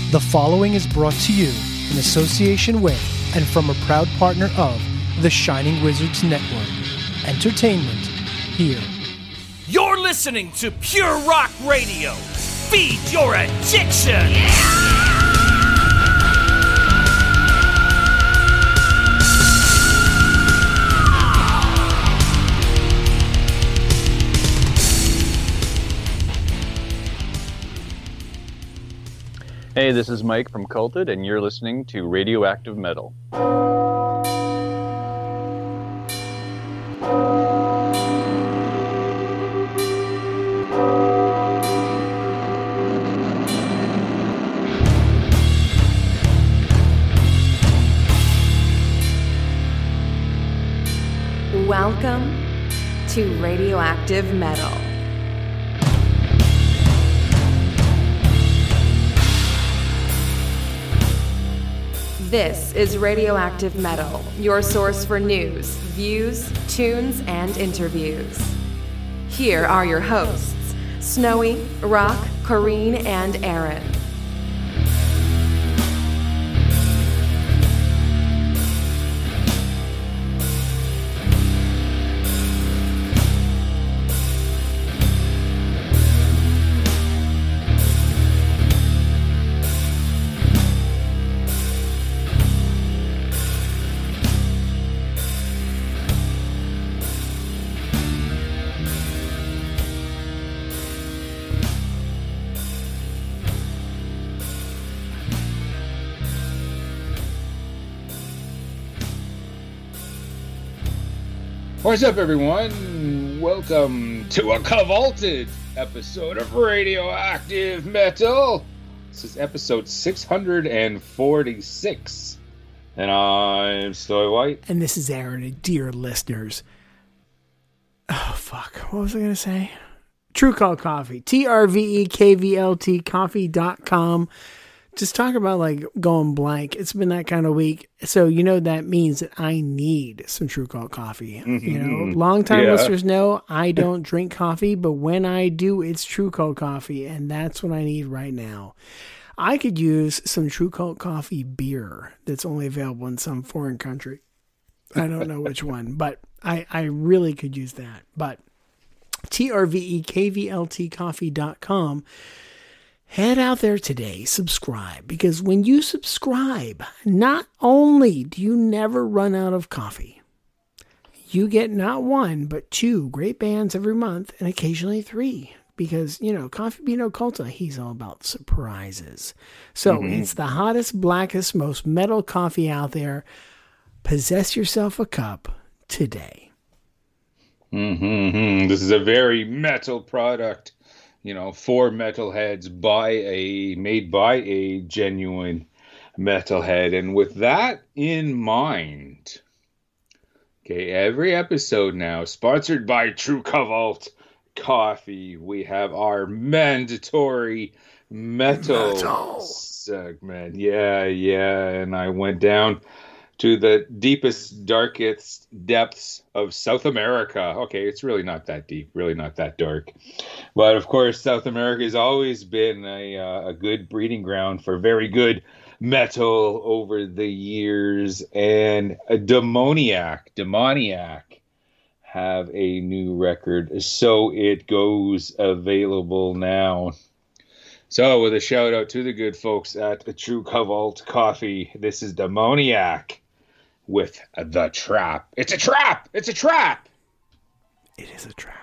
The following is brought to you in association with and from a proud partner of the Shining Wizards Network. Entertainment here. You're listening to Pure Rock Radio. Feed your addiction! Hey, this is Mike from Culted, and you're listening to Radioactive Metal. Welcome to Radioactive Metal. This is Radioactive Metal, your source for news, views, tunes, and interviews. Here are your hosts, Snowy, Rock, Corrine, and Aaron. What's up, everyone? Welcome to a Cavalted episode of Radioactive Metal. This is episode 646. And I'm Snowy White. And this is Aaron, and dear listeners. Oh, fuck. What was I going to say? True Call Coffee. TRVEKVLT coffee.com. Just talk about like going blank. It's been that kind of week. So, you know, that means that I need some True Call coffee. Mm-hmm. You know, long-time listeners know I don't drink coffee, but when I do, it's True Call coffee. And that's what I need right now. I could use some True Call coffee beer that's only available in some foreign country. I don't know which one, but I really could use that. But TRVEKVLT coffee.com. Head out there today, subscribe, because when you subscribe, not only do you never run out of coffee, you get not one, but two great bands every month, and occasionally three, because, you know, Coffee Bean Occulta, he's all about surprises. So It's the hottest, blackest, most metal coffee out there. Possess yourself a cup today. This is a very metal product. You know, for metalheads made by a genuine metalhead. And with that in mind, okay, every episode now, sponsored by True Cavalt Coffee, we have our mandatory metal segment. Yeah. And I went down to the deepest, darkest depths of South America. Okay, it's really not that deep, really not that dark. But of course, South America has always been a good breeding ground for very good metal over the years. And Demoniac have a new record, So It Goes, available now. So with a shout out to the good folks at True Cavalt Coffee, this is Demoniac with The Trap. It's a trap! It's a trap! It is a trap.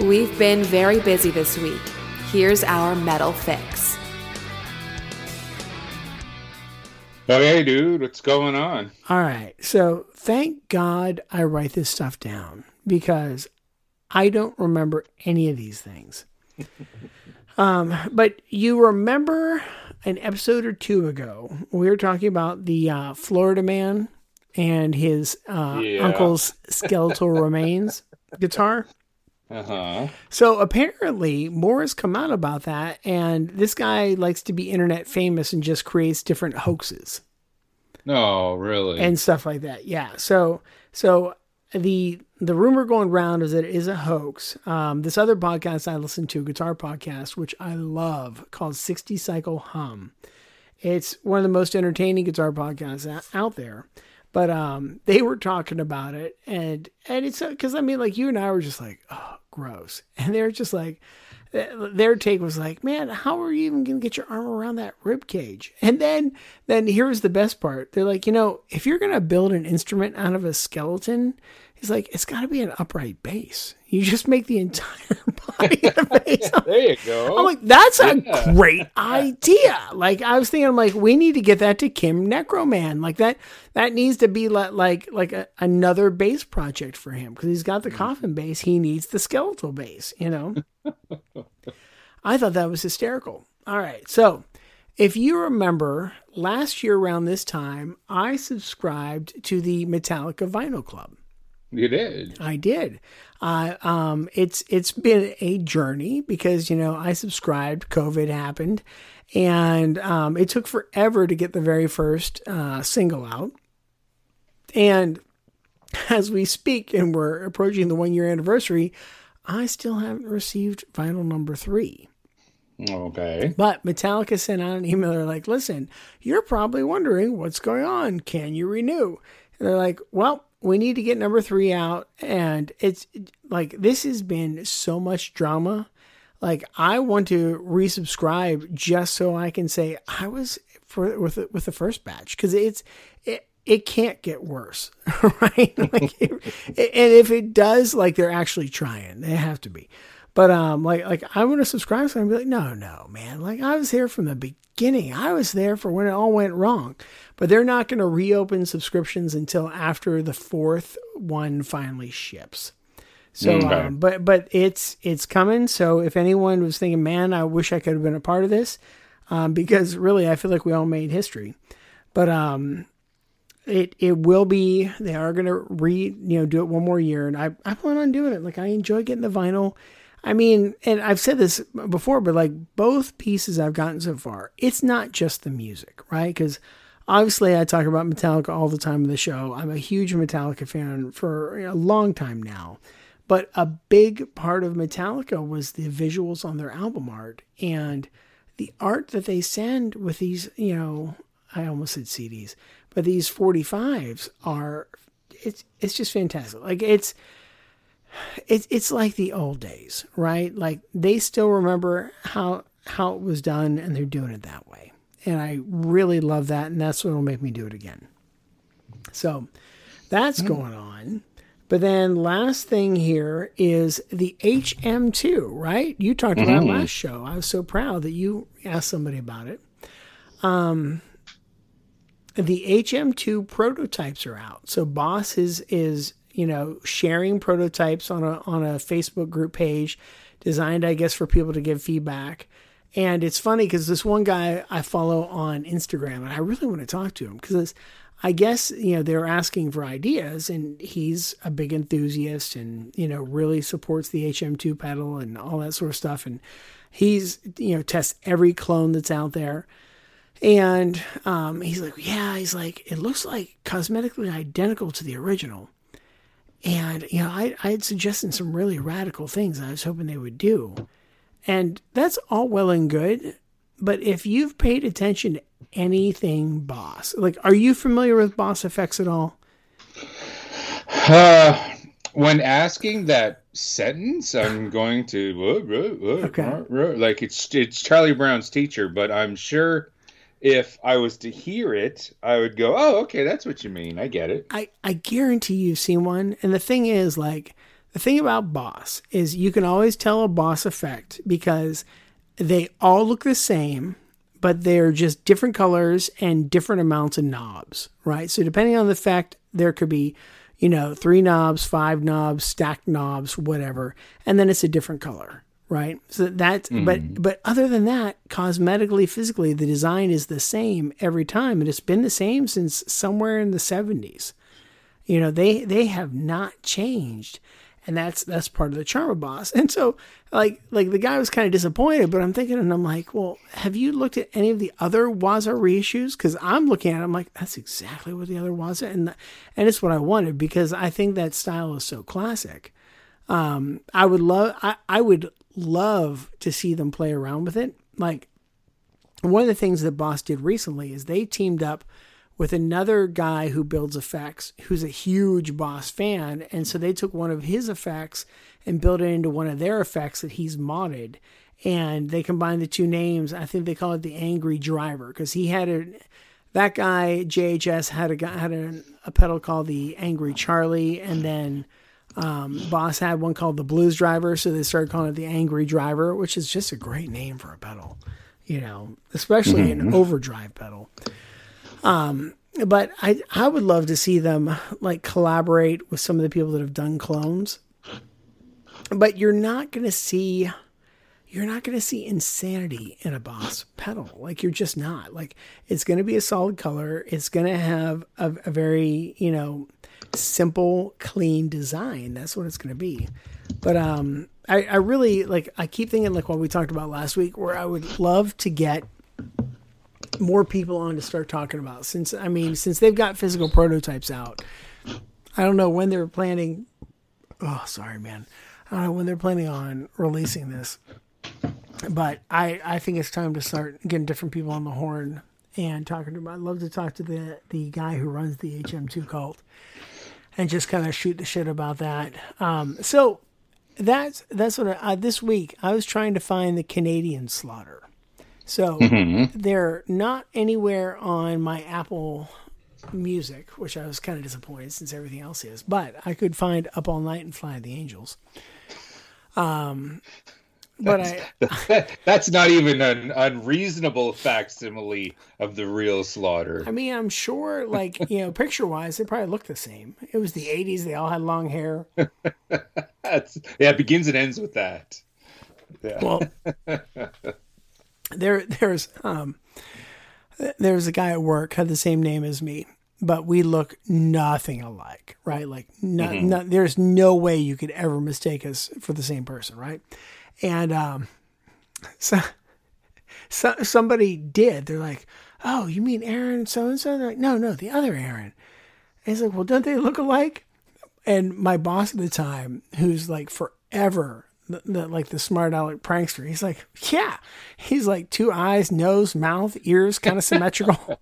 We've been very busy this week. Here's our metal fix. Hey, dude, what's going on? All right. So thank God I write this stuff down because I don't remember any of these things. But you remember an episode or two ago, we were talking about the Florida Man and his uncle's skeletal remains guitar. Uh-huh. So apparently more has come out about that, and this guy likes to be internet famous and just creates different hoaxes. No, really? And stuff like that. Yeah. So the rumor going around is that it is a hoax. This other podcast I listen to, guitar podcast, which I love, called 60 Cycle Hum. It's one of the most entertaining guitar podcasts out there. But they were talking about it, and it's because I mean, like, you and I were just like, oh, gross, and they're just like, their take was like, man, how are you even gonna get your arm around that rib cage? And then here's the best part: they're like, if you're gonna build an instrument out of a skeleton, he's like, it's got to be an upright bass. You just make the entire body the bass. There you go. I'm like, that's a great idea. Like, I was thinking, I'm like, we need to get that to Kim Necroman. Like that needs to be like another bass project for him, because he's got the coffin bass. He needs the skeletal bass, I thought that was hysterical. All right. So if you remember last year around this time, I subscribed to the Metallica Vinyl Club. You did. I did. It's been a journey because, I subscribed, COVID happened, and it took forever to get the very first single out. And as we speak, and we're approaching the 1-year anniversary, I still haven't received vinyl number 3. Okay. But Metallica sent out an email. They're like, listen, you're probably wondering what's going on. Can you renew? And they're like, well, we need to get number 3 out. And it's like, this has been so much drama. Like, I want to resubscribe just so I can say I was with the first batch, because it can't get worse, right? And if it does, like, they're actually trying. They have to be. But like I want to subscribe, so I'm be like, no, man. Like, I was here from the beginning. I was there for when it all went wrong. But they're not going to reopen subscriptions until after the 4th one finally ships. So, but it's coming. So if anyone was thinking, man, I wish I could have been a part of this, because really I feel like we all made history. But it will be. They are going to do it one more year, and I plan on doing it. Like, I enjoy getting the vinyl. I mean, and I've said this before, but like, both pieces I've gotten so far, it's not just the music, right? Because obviously I talk about Metallica all the time in the show. I'm a huge Metallica fan for a long time now. But a big part of Metallica was the visuals on their album art, and the art that they send with these, I almost said CDs, but these 45s it's just fantastic. Like, it's like the old days, right? Like, they still remember how it was done, and they're doing it that way. And I really love that, and that's what will make me do it again. So that's going on. But then last thing here is the HM2, right? You talked about it last show. I was so proud that you asked somebody about it. The HM2 prototypes are out. So Boss is sharing prototypes on a Facebook group page designed, I guess, for people to give feedback. And it's funny because this one guy I follow on Instagram, and I really want to talk to him because I guess, they're asking for ideas, and he's a big enthusiast and, really supports the HM2 pedal and all that sort of stuff. And he's, tests every clone that's out there. And he's like, it looks like cosmetically identical to the original. And, I had suggested some really radical things I was hoping they would do. And that's all well and good. But if you've paid attention to anything Boss, like, are you familiar with Boss Effects at all? When asking that sentence, I'm going to okay. Like, it's Charlie Brown's Teacher, but I'm sure if I was to hear it, I would go, oh, okay, that's what you mean. I get it. I guarantee you've seen one. And the thing is, like, the thing about Boss is you can always tell a Boss effect because they all look the same, but they're just different colors and different amounts of knobs, right? So depending on the effect, there could be, 3 knobs, 5 knobs, stacked knobs, whatever, and then it's a different color, right? So that's, but other than that, cosmetically, physically, the design is the same every time, and it's been the same since somewhere in the 70s. They have not changed. And that's part of the charm of Boss. And so, like the guy was kind of disappointed, but I'm thinking, and I'm like, well, have you looked at any of the other Waza reissues? Because I'm looking at it, I'm like, that's exactly what the other Waza, and it's what I wanted because I think that style is so classic. I would love to see them play around with it. Like, one of the things that Boss did recently is they teamed up with another guy who builds effects, who's a huge Boss fan. And so they took one of his effects and built it into one of their effects that he's modded. And they combined the two names. I think they call it the Angry Driver because that guy, JHS, had a pedal called the Angry Charlie. And then Boss had one called the Blues Driver. So they started calling it the Angry Driver, which is just a great name for a pedal, especially an overdrive pedal. But I would love to see them like collaborate with some of the people that have done clones, but you're not going to see insanity in a Boss pedal. Like, you're just not. Like, it's going to be a solid color. It's going to have a very, simple, clean design. That's what it's going to be. But, I really I keep thinking like what we talked about last week, where I would love to get more people on to start talking about, since they've got physical prototypes out. I don't know when they're planning. Oh, sorry, man. I don't know when they're planning on releasing this, but I think it's time to start getting different people on the horn and talking to them. I'd love to talk to the guy who runs the HM2 cult and just kind of shoot the shit about that. So that's what this week I was trying to find the Canadian Slaughter. So they're not anywhere on my Apple Music, which I was kind of disappointed since everything else is. But I could find Up All Night and Fly the Angels. But that's not even an unreasonable facsimile of the real Slaughter. I mean, I'm sure, picture-wise, they probably look the same. It was the 80s. They all had long hair. It begins and ends with that. Yeah. Well... There's a guy at work had the same name as me, but we look nothing alike, right? Like, there's no way you could ever mistake us for the same person, right? And so somebody did. They're like, "Oh, you mean Aaron so and so?" They're like, "No, the other Aaron." And he's like, "Well, don't they look alike?" And my boss at the time, who's like forever the smart aleck prankster, he's like, yeah, he's like 2 eyes, nose, mouth, ears, kind of symmetrical.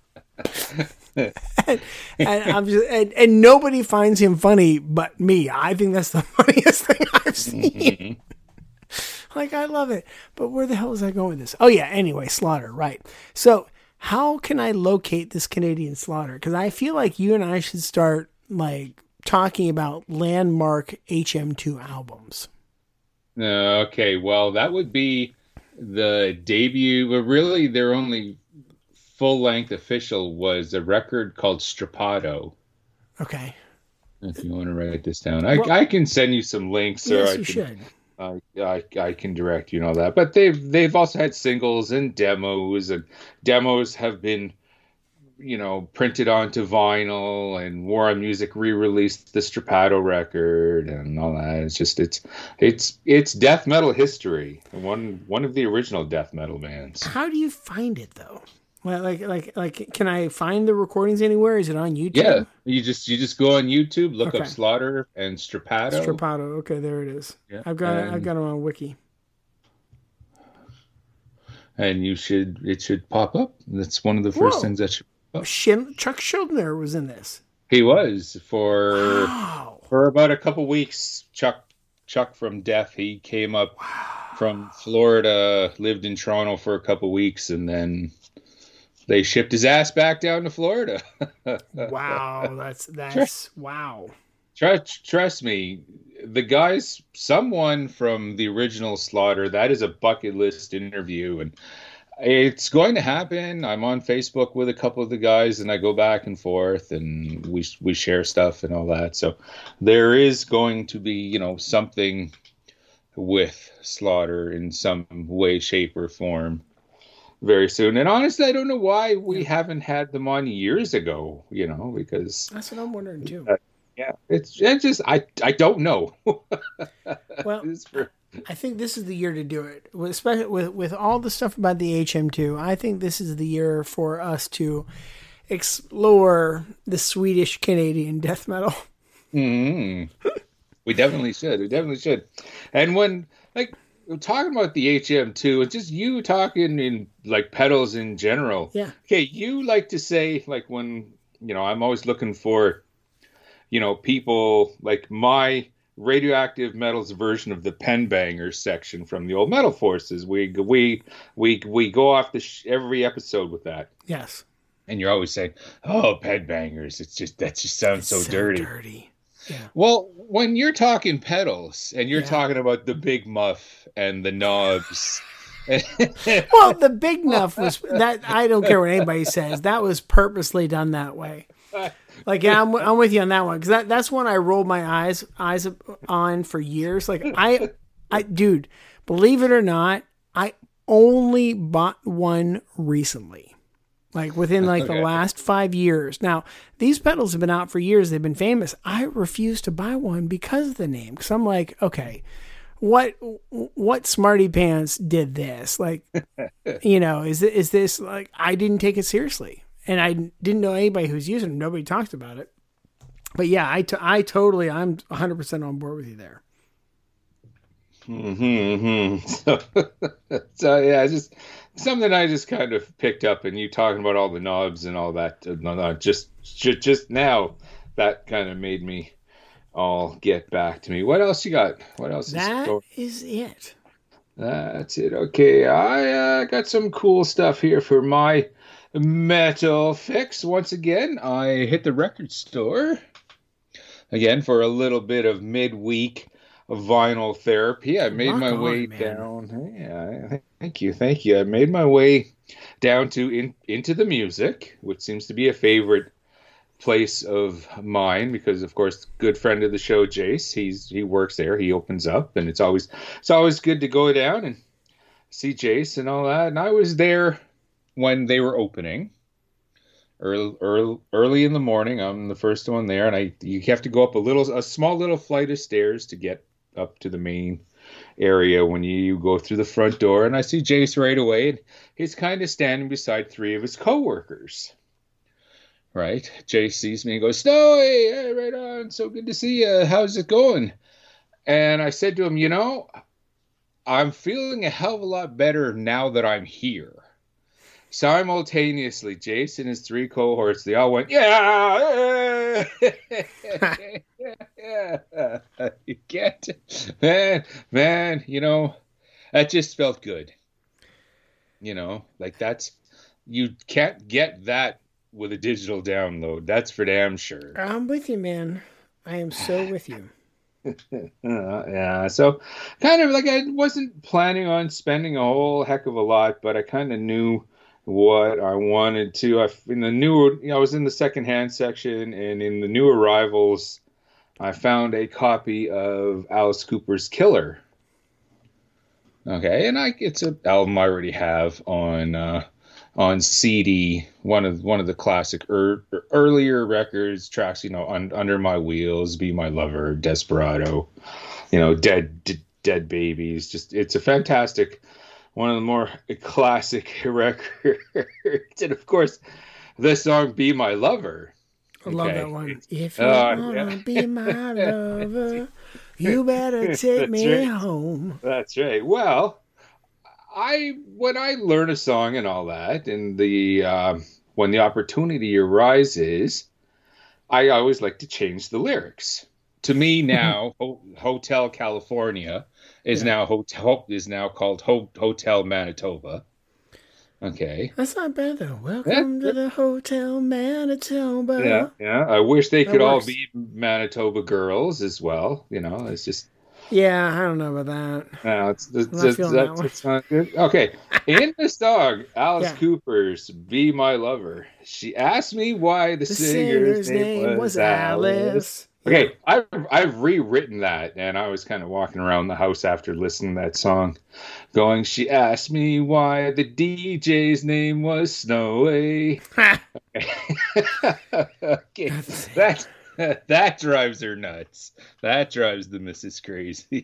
and I'm just, and nobody finds him funny but me. I think that's the funniest thing I've seen. Like, I love it. But where the hell is I going with this? Oh yeah. Anyway, Slaughter. Right. So how can I locate this Canadian Slaughter? Cause I feel like you and I should start like talking about landmark HM2 albums. Okay, well, that would be the debut. Well, really, their only full-length official was a record called Strapato. Okay. If you want to write this down, I can send you some links. Yes, you should. I can direct you and all that. But they've also had singles and demos have been, printed onto vinyl, and War on Music re-released the Strapato record and all that. It's just it's death metal history. One of the original death metal bands. How do you find it though? Well, like, can I find the recordings anywhere? Is it on YouTube? Yeah, you just go on YouTube, look up Slaughter and Strapato. Strapato. Okay, there it is. Yeah, I've got it on Wiki. And it should pop up. That's one of the first things that should. Chuck Schuldiner was in this. He was for about a couple weeks. Chuck from Death, he came up from Florida, lived in Toronto for a couple weeks, and then they shipped his ass back down to Florida. Wow, that's wow. Trust me, the guys, someone from the original Slaughter, that is a bucket list interview, and it's going to happen. I'm on Facebook with a couple of the guys, and I go back and forth, and we share stuff and all that. So there is going to be, you know, something with Slaughter in some way, shape, or form very soon. And honestly, I don't know why we haven't had them on years ago, you know, because That's what I'm wondering too. yeah, it's just I don't know. Well, It's for- I think this is the year to do it, especially with all the stuff about the HM2. I think this is the year for us to explore the Swedish Canadian death metal. We definitely should. We definitely should. And when, like, we're talking about the HM2, it's just you talking in, like, pedals in general. Yeah. Okay, you like to say, like, when, you know, I'm always looking for, you know, people, like, my Radioactive Metal's version of the Pen Bangers section from the old Metal Forces. We go off every episode with that. Yes. And you're always saying, "Oh, Pen Bangers, that just sounds so dirty." Yeah. Well, when you're talking pedals and you're talking about the big muff and the knobs, Well, the big enough was that. I don't care what anybody says. That was purposely done that way. Like, yeah, I'm with you on that one, because that's one I rolled my eyes on for years. Like, I, dude, believe it or not, I only bought one recently, like within like the last 5 years. Now, these pedals have been out for years. They've been famous. I refuse to buy one because of the name. Because I'm like, okay, what smarty pants did this? Like, you know, is this like, I didn't take it seriously. And I didn't know anybody who's using them. Nobody talked about it. But yeah, I'm 100% on board with you there. So yeah, just something I just kind of picked up, and you talking about all the knobs and all that. Just now, that kind of made me all get back to me. What else you got? What else? Is it. That's it. Okay, I got some cool stuff here for my metal fix. Once again, I hit the record store again for a little bit of midweek vinyl therapy. I made my way down. Yeah, thank you. I made my way down to into the music, which seems to be a favorite place of mine because, of course, good friend of the show, Jace. He works there. He opens up, and it's always good to go down and see Jace and all that. And I was there when they were opening, early in the morning. I'm the first one there, and you have to go up a small little flight of stairs to get up to the main area when you go through the front door. And I see Jace right away, and he's kind of standing beside three of his coworkers. Right, Jace sees me and goes, "Snowy, hey, right on, so good to see you. How's it going?" And I said to him, "You know, I'm feeling a hell of a lot better now that I'm here." Simultaneously, Jace and his three cohorts, they all went, "Yeah!" Yeah. You get man, you know, that just felt good. You know, like you can't get that with a digital download. That's for damn sure. I'm with you, man. I am so with you. Yeah, so kind of like I wasn't planning on spending a whole heck of a lot, but I kind of knew what I wanted to. I was in the secondhand section, and in the new arrivals, I found a copy of Alice Cooper's Killer. Okay, and it's an album I already have on CD. One of the classic earlier records, tracks, you know, Under My Wheels, Be My Lover, Desperado, you know, Dead Babies. Just, it's a fantastic, one of the more classic records. And of course, the song Be My Lover. I love that one. If you wanna be my lover, you better take me home. That's right. Well, when I learn a song and all that, and when the opportunity arises, I always like to change the lyrics. To me now, Hotel California is now called Hotel Manitoba. Okay. That's not bad though. Welcome to the Hotel Manitoba. Yeah. I wish they That could all works. be Manitoba girls as well. It's just Yeah, I don't know about that. no, not feeling that one. it's not good. Okay, in this dog, Alice Yeah. Cooper's "Be My Lover." She asked me why the The singer's name was Alice. Okay, I've rewritten that, and I was kind of walking around the house after listening to that song, going, "She asked me why the DJ's name was Snowy." Okay, that drives her nuts. That drives the missus crazy.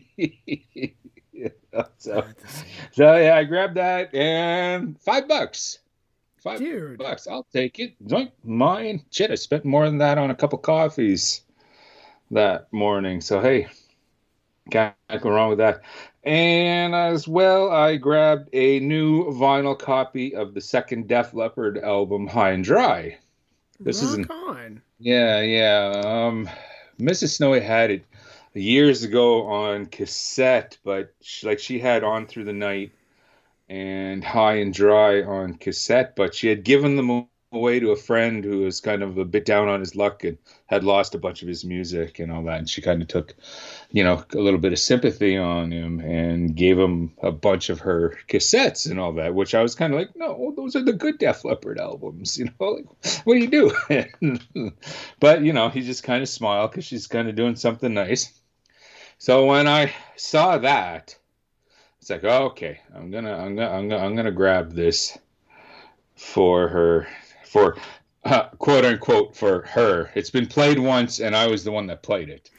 so yeah, I grabbed that and $5. Dude. $5. I'll take it. Don't mind. Shit, I spent more than that on a couple coffees that morning. So hey, can't go wrong with that. And as well, I grabbed a new vinyl copy of the second Def Leppard album, High and Dry. This Rock isn't. on. Yeah. Mrs. Snowy had it years ago on cassette, but she had On Through the Night and High and Dry on cassette, but she had given them away to a friend who was kind of a bit down on his luck and had lost a bunch of his music and all that. And she kind of took, a little bit of sympathy on him and gave him a bunch of her cassettes and all that, which I was kind of like, no, those are the good Def Leppard albums, what do you do? But, he just kind of smiled because she's kind of doing something nice. So when I saw that, it's like, oh, okay, I'm gonna grab this for her, for quote unquote for her. It's been played once, and I was the one that played it.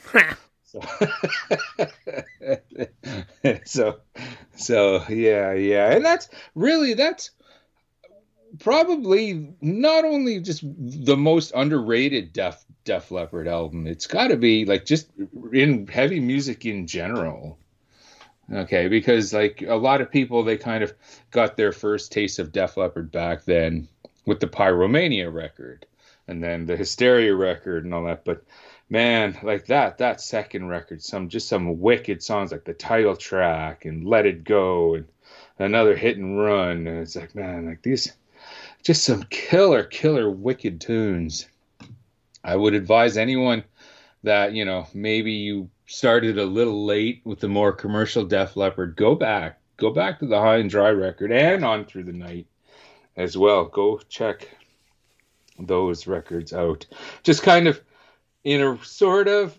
So yeah, and that's probably not only just the most underrated Def Leppard album. It's got to be just in heavy music in general. Okay, because a lot of people, they kind of got their first taste of Def Leppard back then with the Pyromania record and then the Hysteria record and all that. But man, that second record, some wicked songs like the title track and Let It Go and Another Hit and Run. And it's like, man, these just some killer wicked tunes. I would advise anyone that, maybe you started a little late with the more commercial Def Leppard, go back to the High and Dry record and On Through the Night as well. Go check those records out. Just kind of in a sort of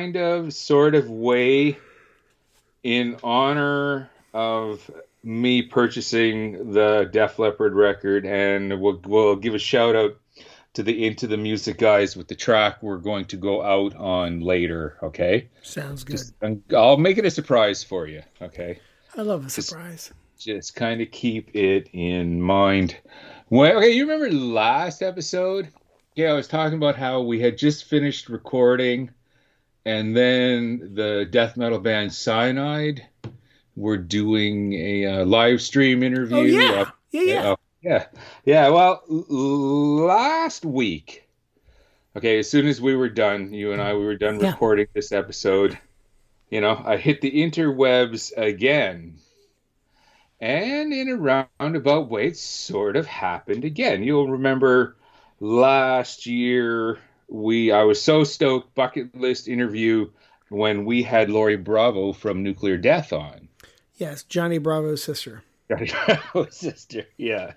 way, in honor of me purchasing the Def Leppard record, and we'll give a shout out to the Into the Music guys with the track we're going to go out on later. Okay, Sounds good. I'll make it a surprise for you. Okay, I love a surprise. Just kind of keep it in mind. Well, okay, you remember last episode? Yeah, I was talking about how we had just finished recording, and then the death metal band Cyanide were doing a live stream interview. Oh, yeah. Yeah. Well, last week, okay, as soon as we were done, you and I, we were done recording this episode, I hit the interwebs again. And in a roundabout way, it sort of happened again. You'll remember last year, I was so stoked, bucket list interview, when we had Lori Bravo from Nuclear Death on. Yes, Johnny Bravo's sister. Johnny Bravo's sister, yeah.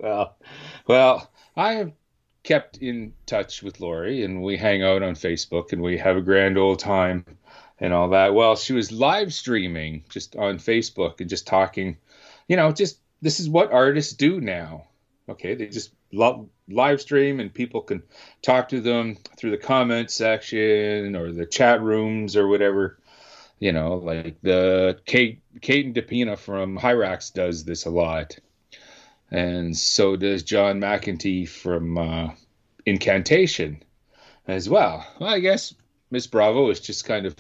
Well, I have kept in touch with Lori, and we hang out on Facebook, and we have a grand old time and all that. Well, she was live streaming just on Facebook and just talking, just this is what artists do now. Okay, they just live stream, and people can talk to them through the comment section or the chat rooms or whatever. Like the Kate and Depina from Hyrax does this a lot. And so does John McEntee from Incantation as well. Well, I guess Miss Bravo is just kind of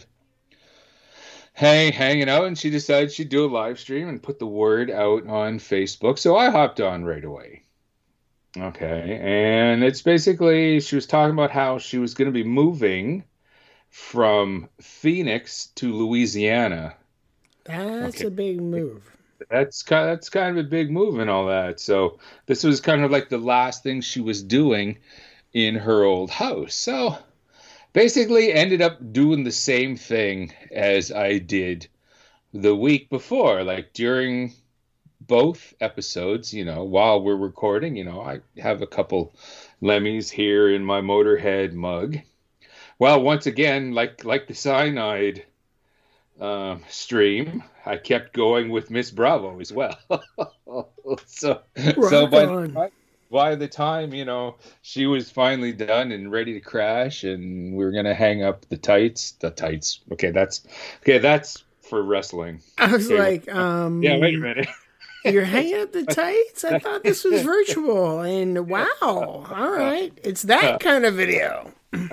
hanging out, and she decided she'd do a live stream and put the word out on Facebook. So I hopped on right away. Okay, and it's basically, she was talking about how she was going to be moving from Phoenix to Louisiana. That's a big move. that's kind of a big move and all that. So this was kind of like the last thing she was doing in her old house. So basically ended up doing the same thing as I did the week before, like during both episodes, while we're recording, I have a couple Lemmys here in my Motorhead mug. Well, once again, like the cyanide stream, I kept going with Miss Bravo as well. so by the time, she was finally done and ready to crash, and we were gonna hang up the tights. Okay, that's for wrestling. I was okay, yeah, wait a minute. You're hanging up the tights? I thought this was virtual. And wow, all right. It's that kind of video.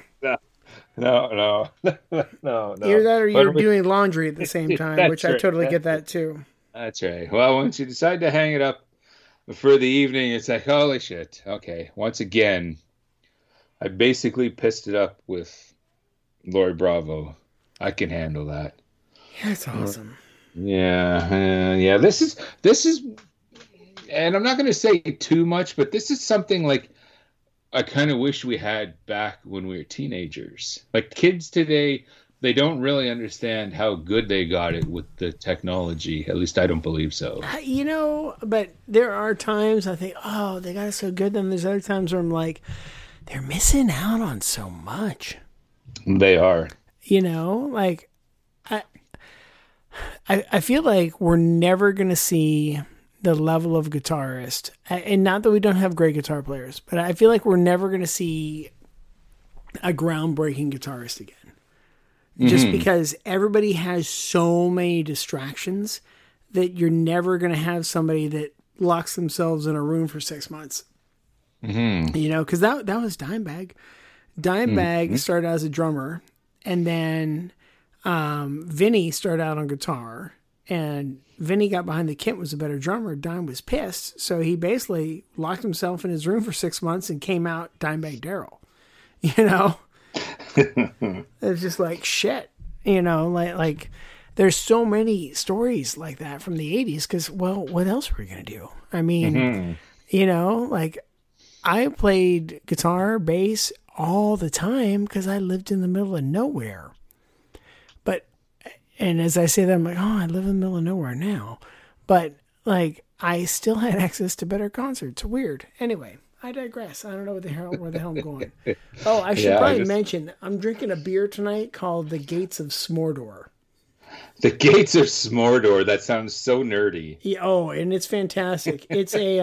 No. Either that or you're doing laundry at the same time, which I totally get that too. That's right. Well, once you decide to hang it up for the evening, it's like, holy shit. Okay, once again, I basically pissed it up with Lori Bravo. I can handle that. That's awesome. Yeah. This is, and I'm not going to say too much, but this is something like I kind of wish we had back when we were teenagers. Like kids today, they don't really understand how good they got it with the technology. At least I don't believe so. But there are times I think, oh, they got it so good. Then there's other times where I'm like, they're missing out on so much. They are. Like I feel like we're never going to see the level of guitarist, and not that we don't have great guitar players, but I feel like we're never going to see a groundbreaking guitarist again. Just because everybody has so many distractions that you're never going to have somebody that locks themselves in a room for 6 months. Because that was Dimebag. Dimebag started out as a drummer, and then Vinny started out on guitar, and Vinny got behind the kit, was a better drummer. Dime was pissed, so he basically locked himself in his room for 6 months and came out Dimebag Darrell. It's just like shit. Like there's so many stories like that from the 80s because, well, what else were we gonna do? I mean, like I played guitar, bass all the time because I lived in the middle of nowhere. And as I say that, I'm like, oh, I live in the middle of nowhere now. But, like, I still had access to better concerts. Weird. Anyway, I digress. I don't know where the hell I'm going. Oh, I should probably mention, I'm drinking a beer tonight called the Gates of Smordor. The Gates of Smordor. That sounds so nerdy. Yeah, and it's fantastic. It's a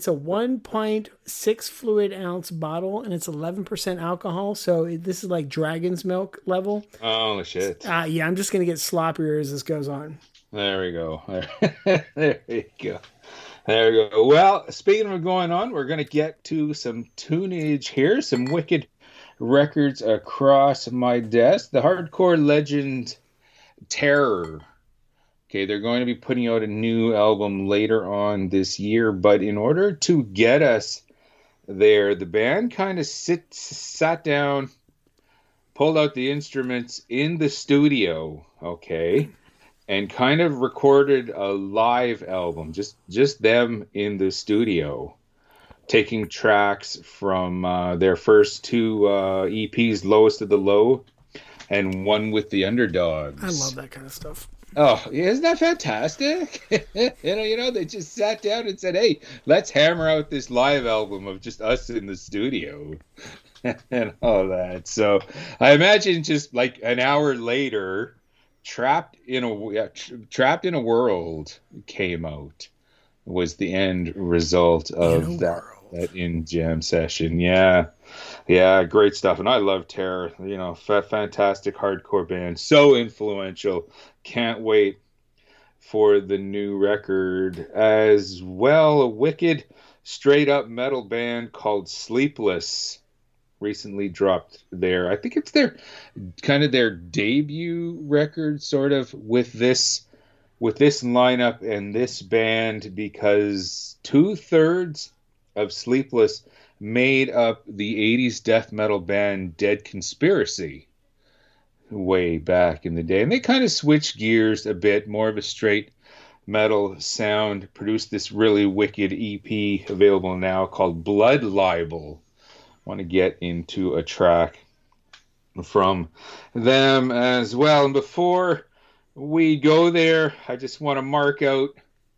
1.6 fluid ounce bottle, and it's 11% alcohol. So this is like dragon's milk level. Oh shit! Yeah, I'm just gonna get sloppier as this goes on. There we go. There you go. There we go. Well, speaking of going on, we're gonna get to some tunage here. Some wicked records across my desk. The hardcore legend Terror. Okay, they're going to be putting out a new album later on this year, but in order to get us there, the band kind of sat down, pulled out the instruments in the studio, okay, and kind of recorded a live album, just them in the studio, taking tracks from their first two EPs, Lowest of the Low and One with the Underdogs. I love that kind of stuff. Oh, isn't that fantastic? They just sat down and said, hey, let's hammer out this live album of just us in the studio and all that. So I imagine just like an hour later, Trapped in a World came out, was the end result of that in jam session. Yeah, great stuff. And I love Terror, fantastic hardcore band, so influential. Can't wait for the new record as well. A wicked straight up metal band called Sleepless recently dropped I think it's their debut record sort of with this lineup and this band, because 2/3 of Sleepless made up the 80s death metal band Dead Conspiracy way back in the day. And they kind of switched gears a bit, more of a straight metal sound produced this really wicked EP available now called Blood Libel. I want to get into a track from them as well. And before we go there, I just want to mark out,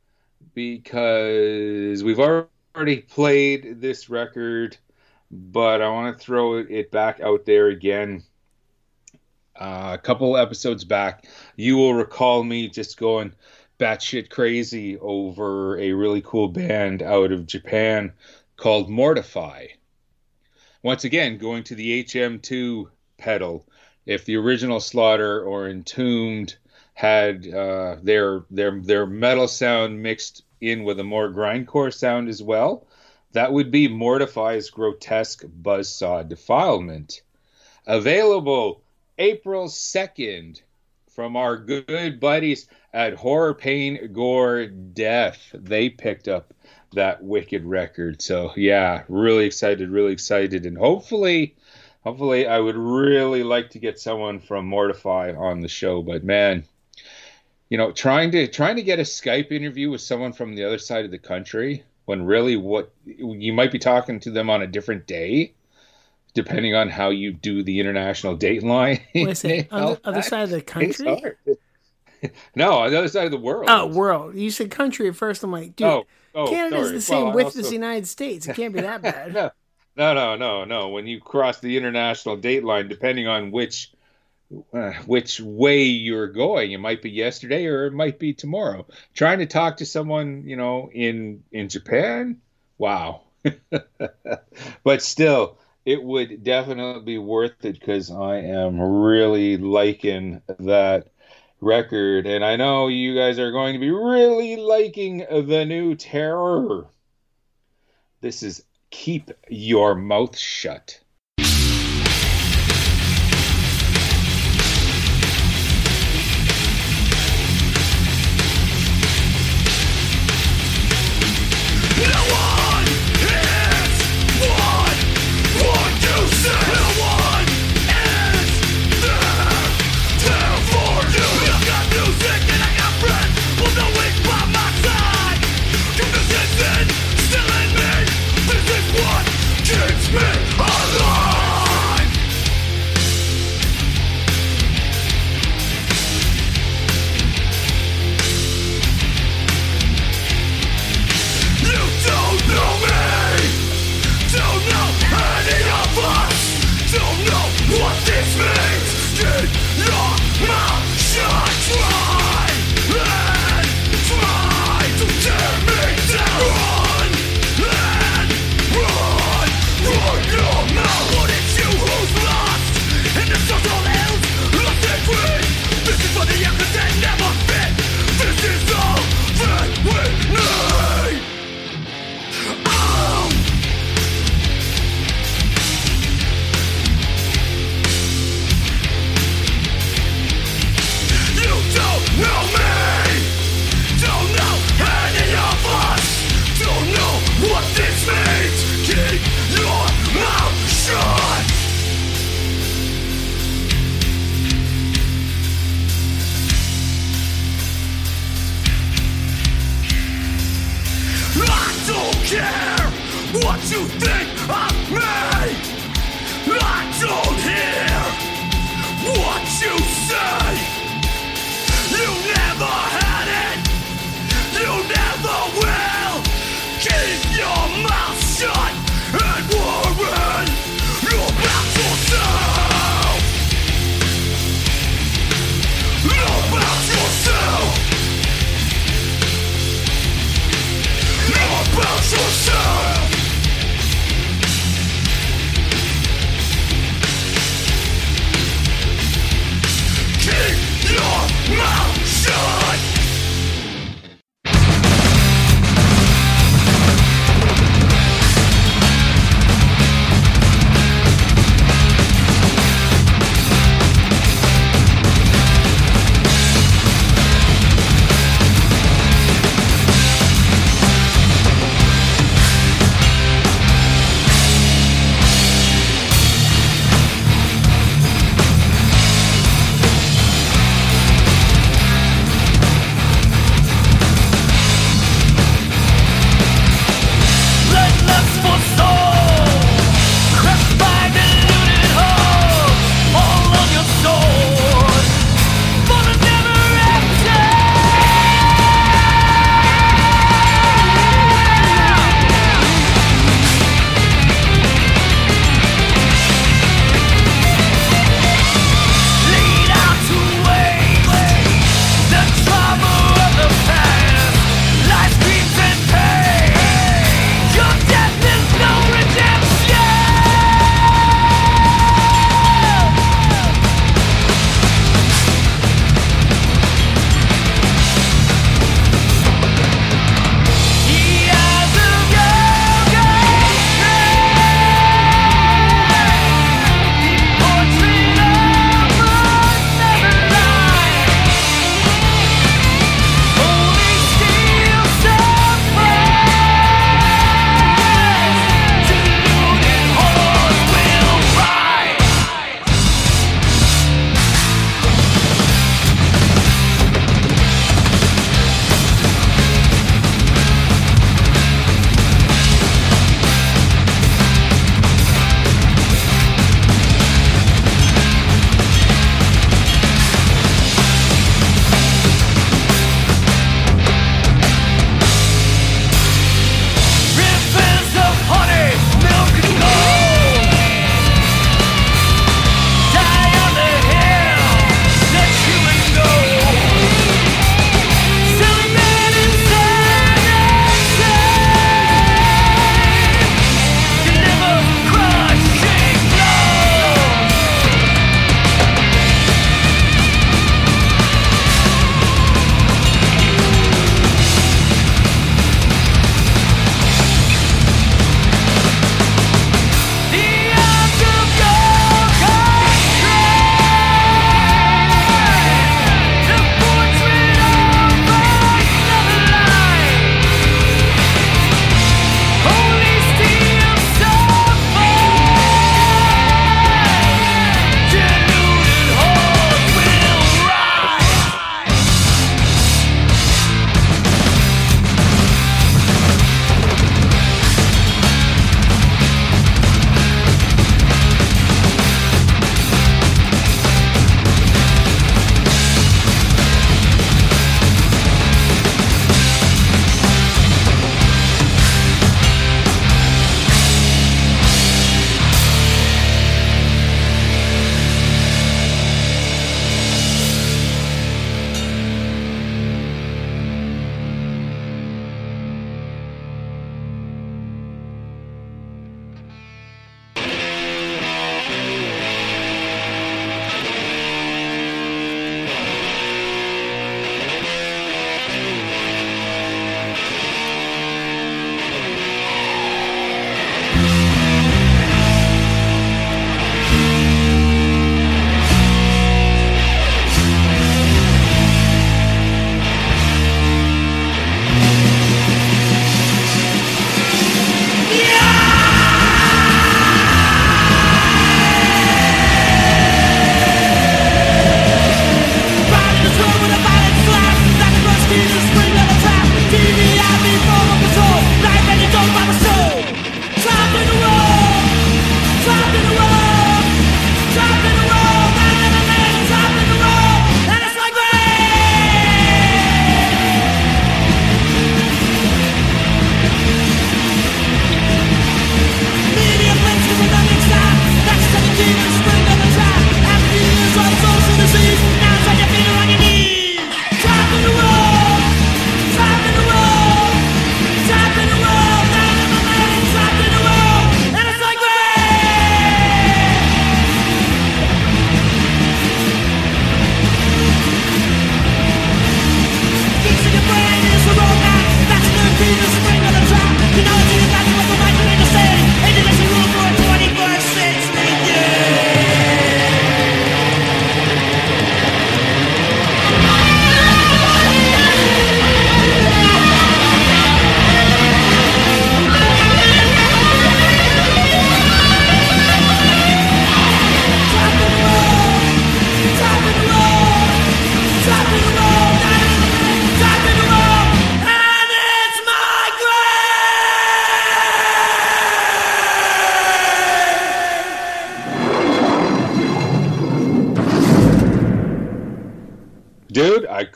because we've already played this record, but I want to throw it back out there again. A couple episodes back, you will recall me just going batshit crazy over a really cool band out of Japan called Mortify. Once again, going to the HM2 pedal. If the original Slaughter or Entombed had their metal sound mixed in with a more grindcore sound as well, that would be Mortify's Grotesque Buzzsaw Defilement. Available April 2nd from our good buddies at Horror, Pain, Gore, Death. They picked up that wicked record. So yeah, really excited. And hopefully I would really like to get someone from Mortify on the show. But man, you know, trying to get a Skype interview with someone from the other side of the country, when really what you might be talking to them on a different day, depending on how you do the international date line. Listen, on the other side of the country? No, on the other side of the world. Oh, world. You said country at first. I'm like, dude, Canada's the same width as the United States. It can't be that bad. No. When you cross the international date line, depending on which way you're going, it might be yesterday or it might be tomorrow. Trying to talk to someone, you know, in Japan, wow. But still, it would definitely be worth it, because I am really liking that record, and I know you guys are going to be really liking the new Terror. This is Keep Your Mouth Shut.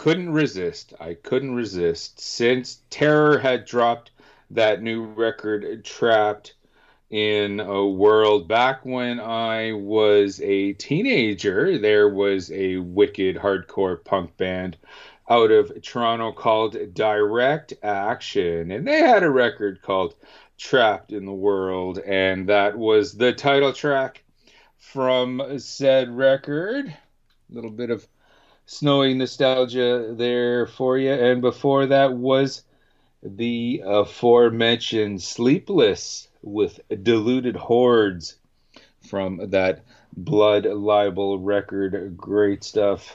couldn't resist. Since Terror had dropped that new record, Trapped in a World. Back when I was a teenager, there was a wicked hardcore punk band out of Toronto called Direct Action, and they had a record called Trapped in the World, and that was the title track from said record. A little bit of Snowy nostalgia there for you. And before that was the aforementioned Sleepless with Deluded Hordes from that Blood Libel record. Great stuff.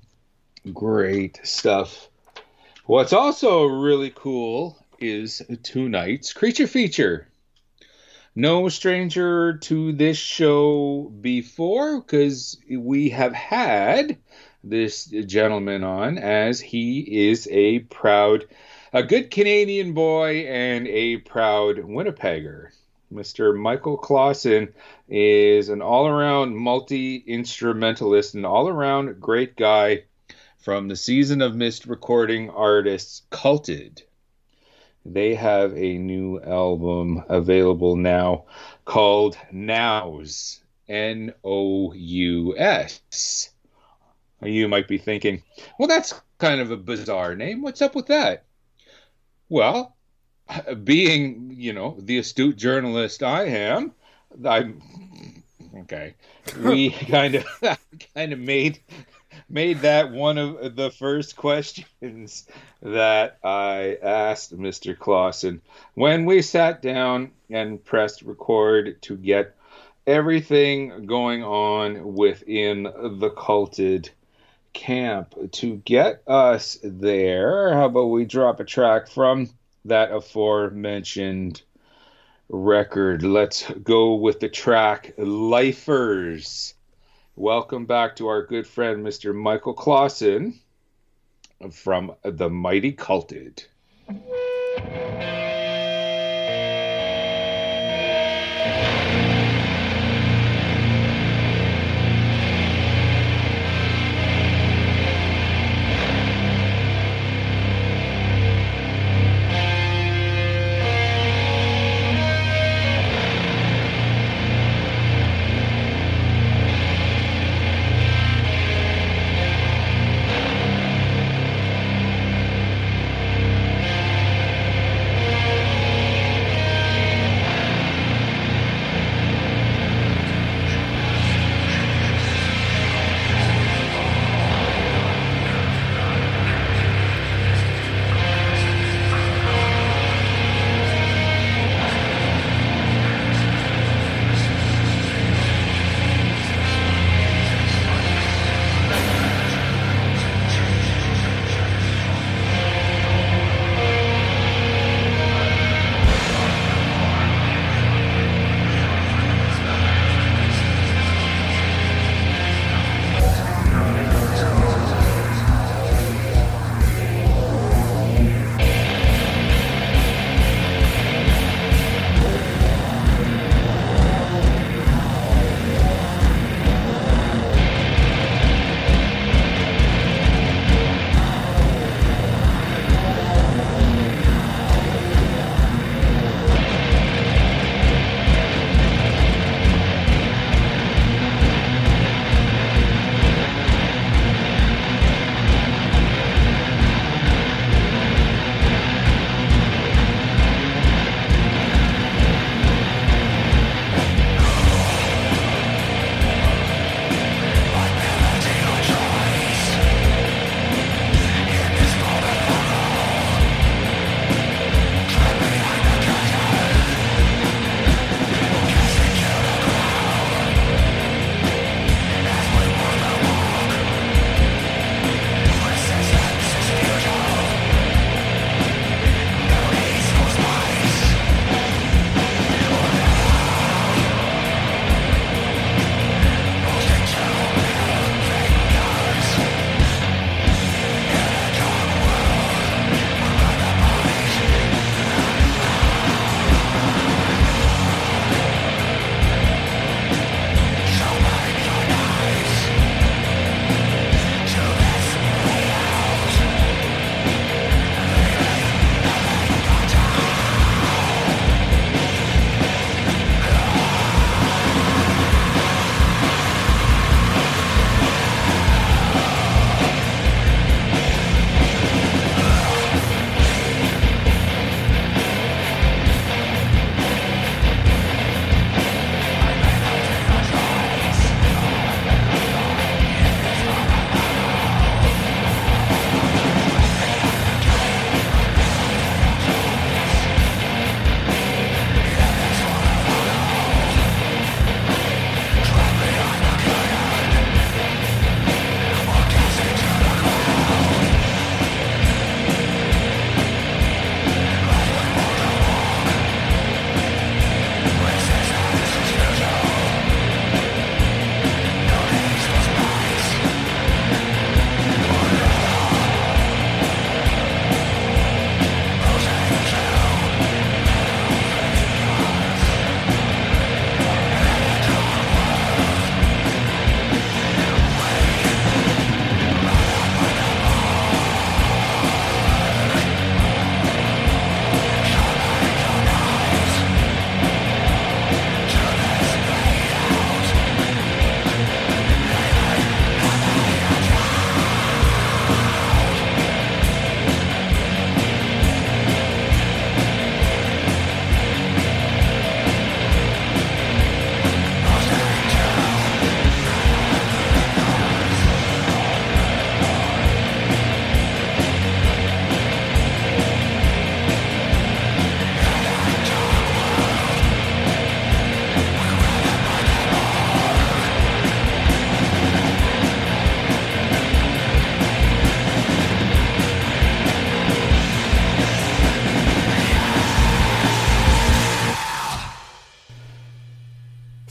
What's also really cool is tonight's Creature Feature. No stranger to this show before, because we have had this gentleman on, as he is a good Canadian boy and a proud Winnipegger. Mr. Michael Clausen is an all-around multi-instrumentalist, an all-around great guy from the Season of Mist recording artists Culted. They have a new album available now called Nows, N-O-U-S. You might be thinking, well, that's kind of a bizarre name. What's up with that? Well, being, the astute journalist I am, we kind of made that one of the first questions that I asked Mr. Clausen when we sat down and pressed record to get everything going on within the Culted camp. To get us there, how about we drop a track from that aforementioned record? Let's go with the track Lifers. Welcome back to our good friend Mr. Michael Clausen from the Mighty Culted.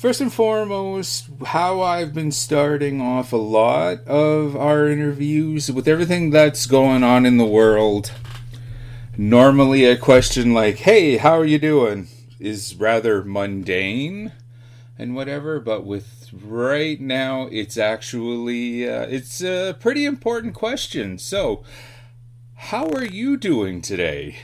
first and foremost, how I've been starting off a lot of our interviews with everything that's going on in the world. Normally a question like, hey, how are you doing? Is rather mundane and whatever, but with right now, it's actually, it's a pretty important question. So, how are you doing today?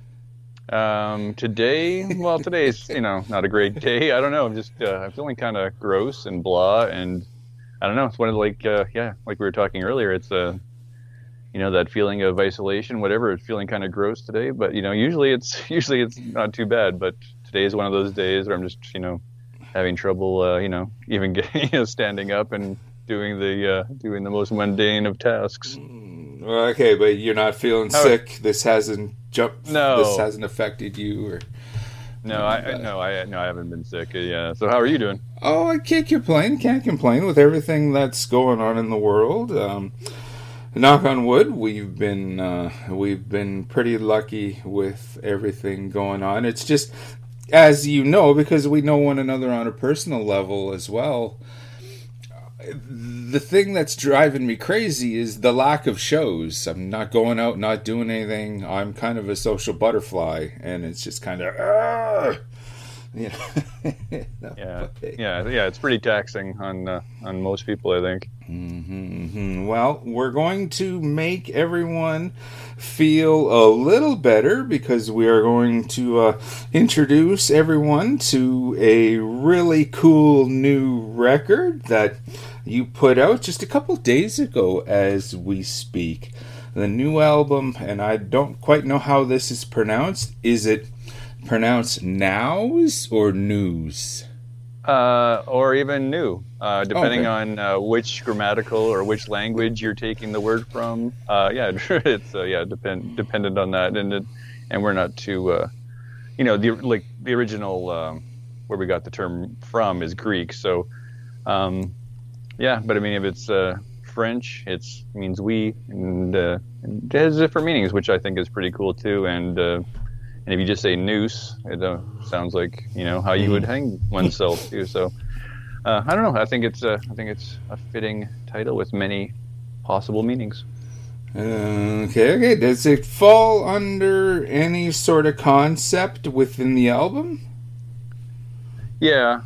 Today's, not a great day. I don't know. I'm just, I'm feeling kind of gross and blah, and I don't know. It's one of like we were talking earlier, it's that feeling of isolation, whatever. It's feeling kind of gross today, but usually it's not too bad. But today is one of those days where I'm just, having trouble, even getting, standing up and doing the most mundane of tasks. Okay, but you're not feeling sick. This hasn't jumped. No, this hasn't affected you, or no. I haven't been sick. Yeah. So how are you doing? Oh, I can't complain. Can't complain with everything that's going on in the world. Knock on wood, we've been pretty lucky with everything going on. It's just, as you know, because we know one another on a personal level as well. The thing that's driving me crazy is the lack of shows. I'm not going out, not doing anything. I'm kind of a social butterfly, and it's just kind of, Yeah. It's pretty taxing on most people, I think. Mm-hmm. Well, we're going to make everyone feel a little better because we are going to introduce everyone to a really cool new record that you put out just a couple days ago as we speak. The new album, and I don't quite know how this is pronounced. Is it pronounced nows or news? Or even new, depending on which grammatical or which language you're taking the word from. It's dependent on that, and we're not too, the original where we got the term from is Greek, so, but I mean if it's French, it means we, and it has different meanings, which I think is pretty cool too, and if you just say noose, it sounds like how you would hang oneself too. So I don't know. I think it's a fitting title with many possible meanings. Okay. Does it fall under any sort of concept within the album? Yeah.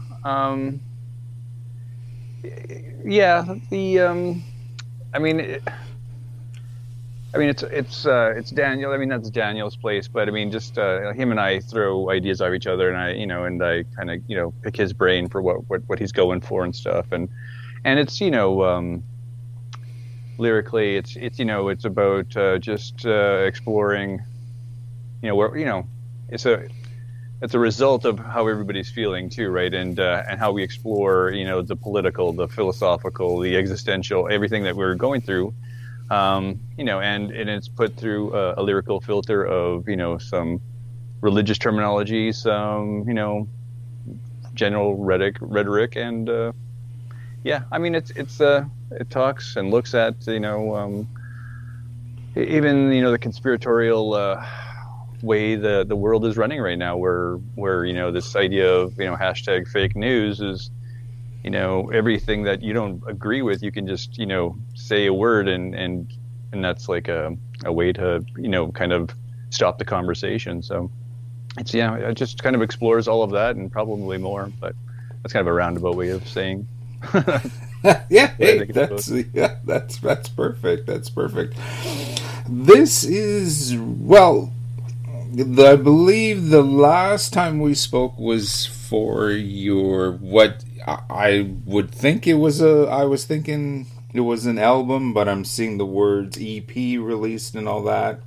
It's Daniel. I mean, that's Daniel's place, but I mean, just him and I throw ideas at each other, and I kind of pick his brain for what he's going for and stuff, and it's lyrically, it's about just exploring, where it's a result of how everybody's feeling too, right? And how we explore, the political, the philosophical, the existential, everything that we're going through. And it's put through a lyrical filter of, some religious terminology, some, general rhetoric, and it talks and looks at, even, the conspiratorial way the world is running right now, where this idea of, hashtag fake news is, everything that you don't agree with, you can just, say a word and that's like a way to, kind of stop the conversation. So it's, it just kind of explores all of that and probably more, but that's kind of a roundabout way of saying. That's perfect. That's perfect. This is, I believe the last time we spoke was for your, what I would think it was I was thinking it was an album, but I'm seeing the words EP released and all that.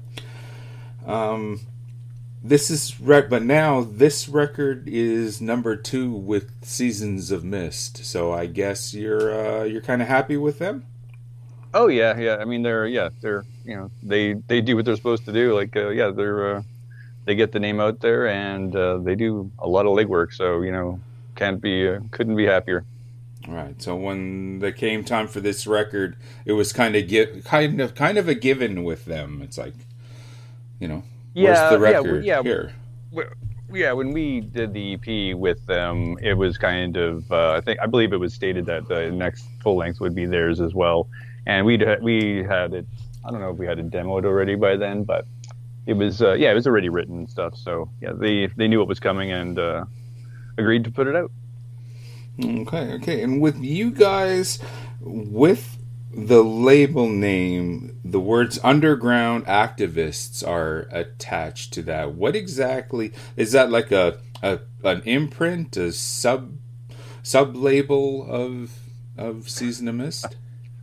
This is right, but now this record is number 2 with Seasons of Mist. So I guess you're kind of happy with them. Oh yeah. I mean they're they do what they're supposed to do. Like they get the name out there and they do a lot of legwork. So couldn't be happier. Right. So when there came time for this record, it was kind of a given with them. It's like, where's the record here? when we did the EP with them, it was kind of I believe it was stated that the next full length would be theirs as well, and we had it. I don't know if we had it demoed already by then, but it was it was already written and stuff. So yeah, they knew what was coming and agreed to put it out. Okay. And with you guys, with the label name, the words Underground Activists are attached to that. What exactly is that? Like an imprint, a sub label of Season of Mist?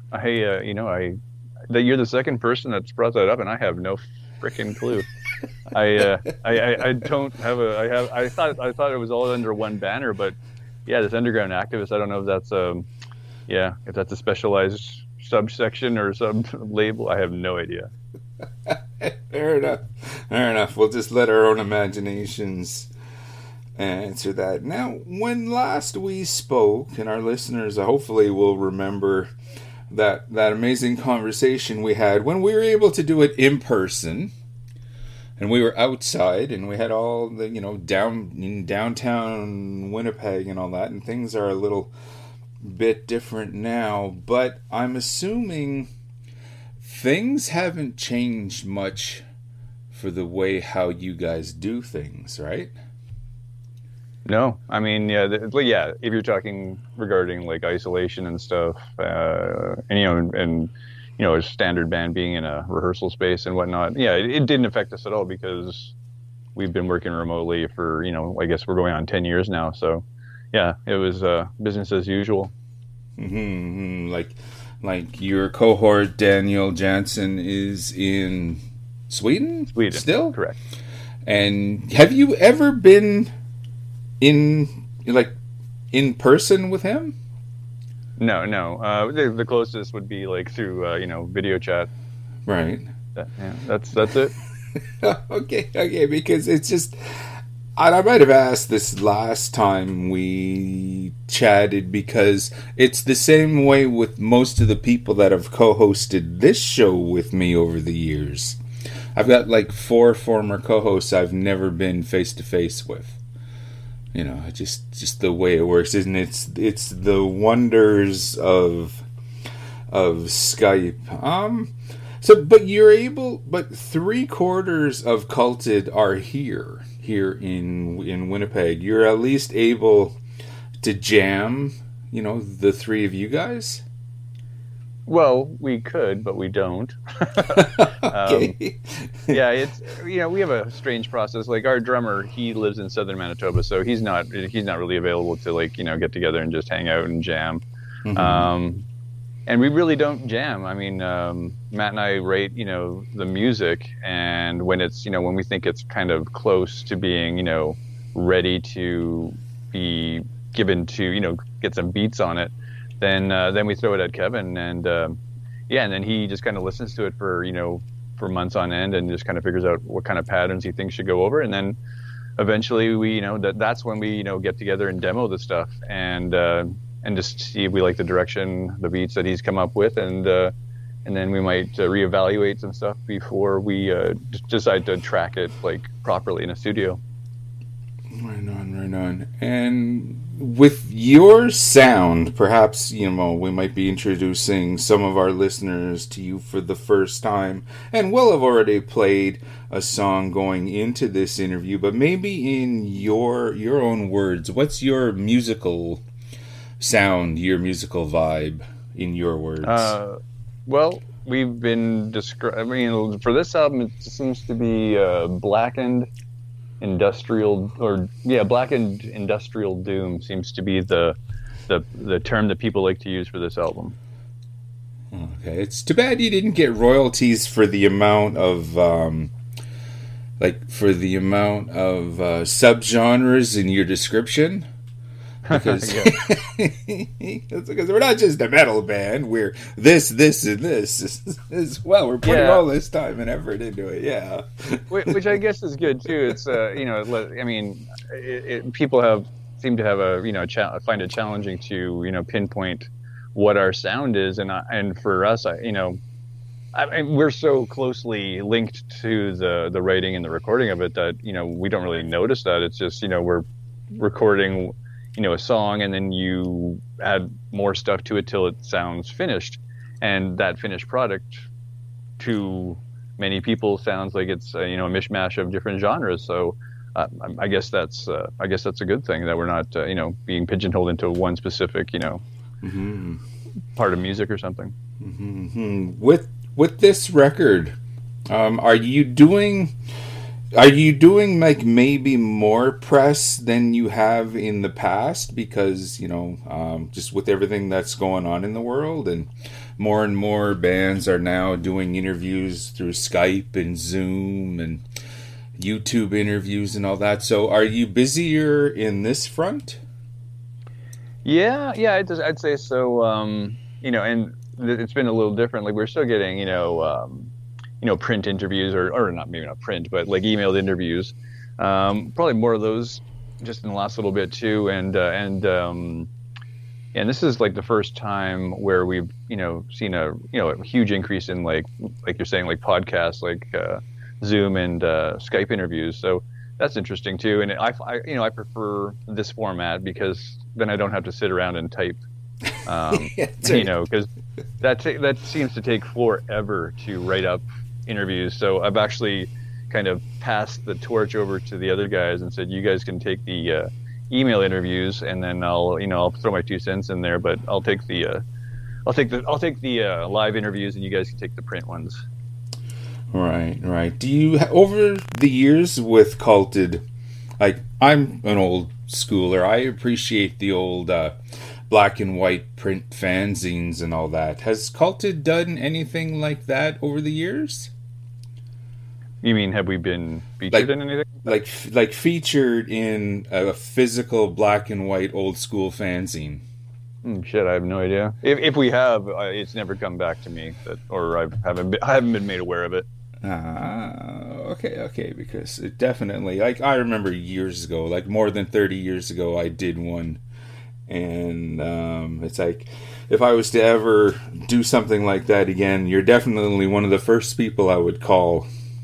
That you're the second person that's brought that up, and I have no freaking clue. I don't have I thought it was all under one banner, but yeah, this Underground Activist, I don't know if that's if that's a specialized subsection or sub label. I have no idea. Fair enough. We'll just let our own imaginations answer that. Now, when last we spoke, and our listeners hopefully will remember that amazing conversation we had when we were able to do it in person, and we were outside, and we had all the in downtown Winnipeg and all that, and things are a little bit different now, but I'm assuming things haven't changed much for the way how you guys do things, right? No, I mean, if you're talking regarding like isolation and stuff, and a standard band being in a rehearsal space and whatnot, it didn't affect us at all because we've been working remotely for, I guess we're going on 10 years now. So yeah, it was business as usual. Mm-hmm. Like your cohort, Daniel Jansen, is in Sweden? Sweden, still? Correct. And have you ever been in person with him? No. The closest would be like through video chat. Right. That's it. Okay, because it's just, I might have asked this last time we chatted, because it's the same way with most of the people that have co-hosted this show with me over the years. I've got like 4 former co-hosts I've never been face-to-face with. Just the way it works, isn't it? It's the wonders of Skype. But 3/4 of Culted are here in Winnipeg. You're at least able to jam, the 3 of you guys. Well, we could, but we don't. Okay. It's we have a strange process. Like our drummer, he lives in southern Manitoba, so he's not really available to get together and just hang out and jam. Mm-hmm. And we really don't jam. I mean, Matt and I write, the music, and when it's, when we think it's kind of close to being, ready to be given to, get some beats on it, then we throw it at Kevin, and and then he just kind of listens to it for months on end, and just kind of figures out what kind of patterns he thinks should go over, and then eventually we, that's when we, get together and demo the stuff, and just see if we like the direction, the beats that he's come up with, and then we might reevaluate some stuff before we decide to track it properly in a studio. Right on. And with your sound, perhaps, we might be introducing some of our listeners to you for the first time, and we'll have already played a song going into this interview, but maybe in your own words, what's your musical sound, your musical vibe, in your words? Well, we've been for this album, it seems to be blackened industrial doom seems to be the term that people like to use for this album. Okay, it's too bad you didn't get royalties for the amount of subgenres in your description. Because we're not just a metal band, we're this and this as well. We're putting all this time and effort into it, which I guess is good too. It's people seem to have find it challenging to pinpoint what our sound is, and for us, I mean, we're so closely linked to the writing and the recording of it that, we don't really notice that. It's just, we're recording, a song, and then you add more stuff to it till it sounds finished. And that finished product to many people sounds like it's, a mishmash of different genres. So I guess that's a good thing that we're not, being pigeonholed into one specific, Mm-hmm. part of music or something. Mm-hmm. With this record, are you doing like maybe more press than you have in the past? Because, just with everything that's going on in the world, and more bands are now doing interviews through Skype and Zoom and YouTube interviews and all that. So are you busier in this front? Yeah, I'd say so. And it's been a little different. Like, we're still getting, print interviews, or not, maybe not print, but like emailed interviews. Probably more of those just in the last little bit too. And this is like the first time where we've, seen a huge increase in like you're saying, like podcasts, like Zoom and Skype interviews. So that's interesting too. And I prefer this format because then I don't have to sit around and type. Because that seems to take forever to write up interviews. So I've actually kind of passed the torch over to the other guys and said, you guys can take the email interviews, and then I'll throw my 2 cents in there, but I'll take the live interviews, and you guys can take the print ones. Right. Do you, over the years with Culted, like, I'm an old schooler, I appreciate the old black and white print fanzines and all that. Has Culted done anything like that over the years? You mean, have we been featured in anything? Like featured in a physical black and white old school fanzine? Shit, I have no idea. If we have, it's never come back to me, or I haven't been made aware of it. Okay, because it definitely, like, I remember years ago, like more than 30 years ago, I did one, and it's like, if I was to ever do something like that again, you're definitely one of the first people I would call.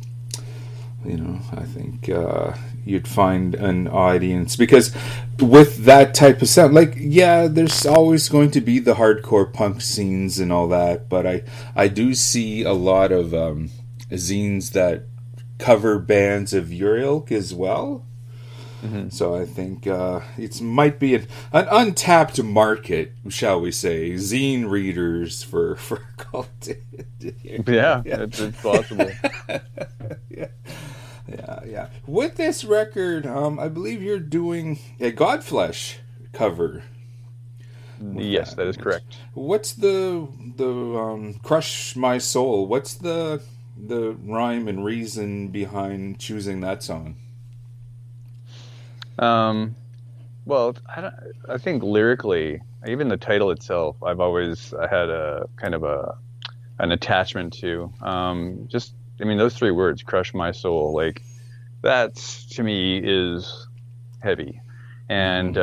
I think you'd find an audience, because with that type of sound, like, yeah, there's always going to be the hardcore punk scenes and all that, but I do see a lot of zines that cover bands of your ilk as well. Mm-hmm. So I think it might be an untapped market, shall we say, zine readers for Culted. Yeah, it's possible. Yeah. With this record, I believe you're doing a Godflesh cover. Yes, that is correct. What's the Crush My Soul? What's the rhyme and reason behind choosing that song? Well, I think lyrically, even the title itself, I've always had a kind of an attachment to. Those 3 words, crush my soul, like, that to me is heavy. And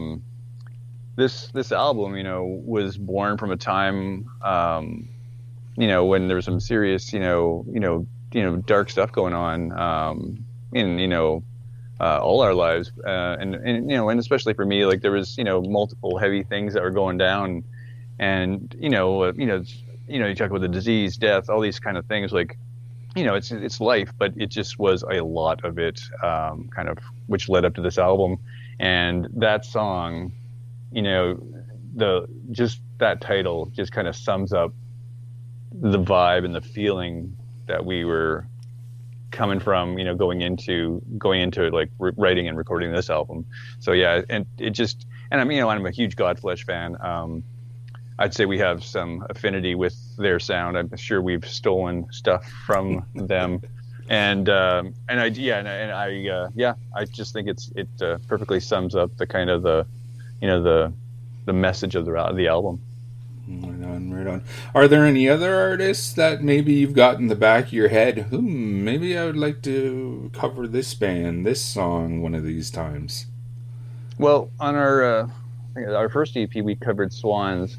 this album, was born from a time, when there was some serious, dark stuff going on in all our lives, and especially for me, like, there was multiple heavy things that were going down, and you talk about the disease, death, all these kind of things, like, it's life, but it just was a lot of it, kind of, which led up to this album. And that song, that title just kind of sums up the vibe and the feeling that we were coming from, going into like writing and recording this album. So yeah, and I'm a huge Godflesh fan. I'd say we have some affinity with their sound. I'm sure we've stolen stuff from them, and I just think it perfectly sums up the kind of the message of the album. Right on. Are there any other artists that maybe you've got in the back of your head? Maybe I would like to cover this band, this song, one of these times. Well, on our first EP, we covered Swans.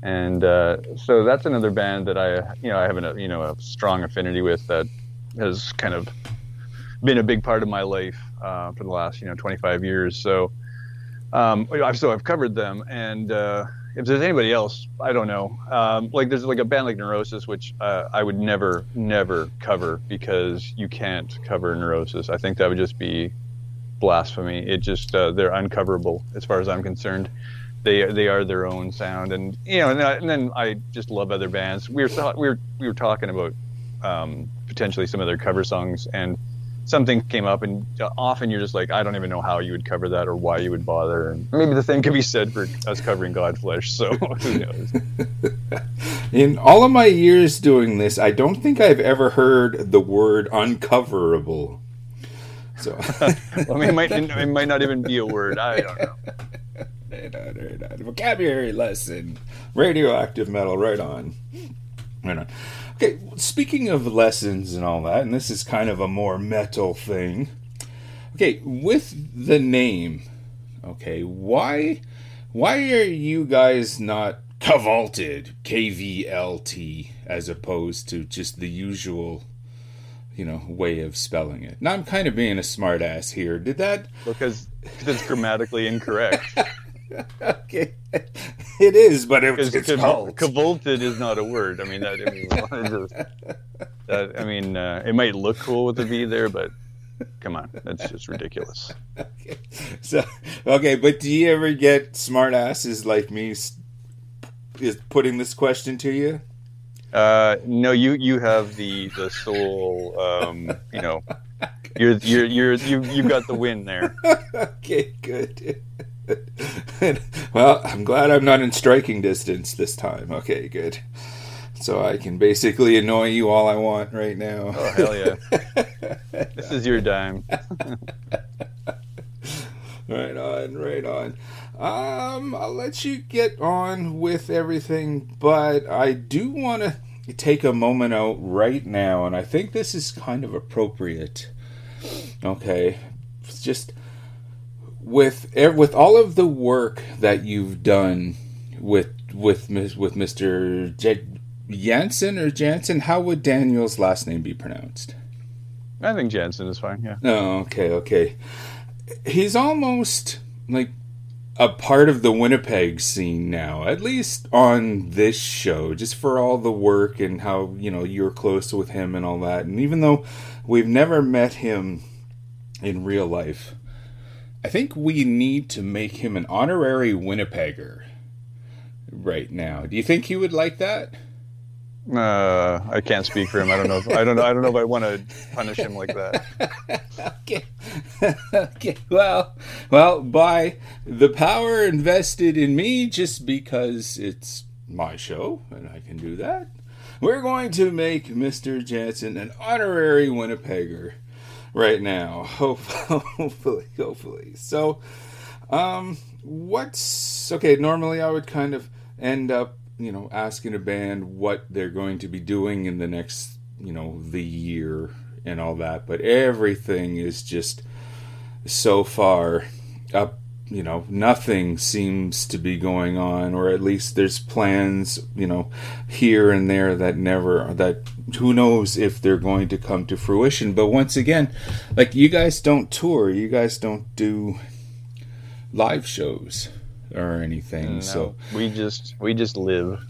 And so that's another band that I have a strong affinity with, that has kind of been a big part of my life for the last 25 years. So I've covered them, and if there's anybody else, I don't know. There's like a band like Neurosis, which I would never cover, because you can't cover Neurosis. I think that would just be blasphemy. It just they're uncoverable as far as I'm concerned. They are their own sound, and and then I just love other bands. We were talking about potentially some of their cover songs, and something came up, and often you're just like, I don't even know how you would cover that or why you would bother. And maybe the same could be said for us covering Godflesh. So who knows? In all of my years doing this, I don't think I've ever heard the word uncoverable. So, well, it might not even be a word. I don't know. Right on. Vocabulary lesson. Radioactive metal. Right on. Okay, speaking of lessons and all that, and this is kind of a more metal thing. Okay, with the name, okay, why are you guys not Kvaulted, KVLT, as opposed to just the usual, way of spelling it? Now I'm kind of being a smart ass here. Did that? Because it's grammatically incorrect. Okay, it is, but it's called. Kvaulted is not a word. It might look cool with the V there, but come on, that's just ridiculous. Okay. So, but do you ever get smart asses like me is putting this question to you? No, you have the soul. You've got the win there. Okay, good. Well, I'm glad I'm not in striking distance this time. Okay, good. So I can basically annoy you all I want right now. Oh, hell yeah. This is your dime. Right on. I'll let you get on with everything, but I do want to take a moment out right now, and I think this is kind of appropriate. Okay, it's just with all of the work that you've done with Mr. Jansen or Jansen, how would Daniel's last name be pronounced? I think Jansen is fine. Yeah. Oh, okay. He's almost like a part of the Winnipeg scene now, at least on this show, just for all the work and how, you're close with him and all that. And even though we've never met him in real life, I think we need to make him an honorary Winnipegger right now. Do you think he would like that? I can't speak for him. I don't know if I want to punish him like that. Okay. Well, by the power invested in me, just because it's my show and I can do that, we're going to make Mr. Jansen an honorary Winnipegger right now. Hopefully. So, normally I would kind of end up, asking a band what they're going to be doing in the next, the year and all that. But everything is just so far up, nothing seems to be going on, or at least there's plans, here and there that who knows if they're going to come to fruition. But once again, like, you guys don't tour, you guys don't do live shows or anything. No, so we just live.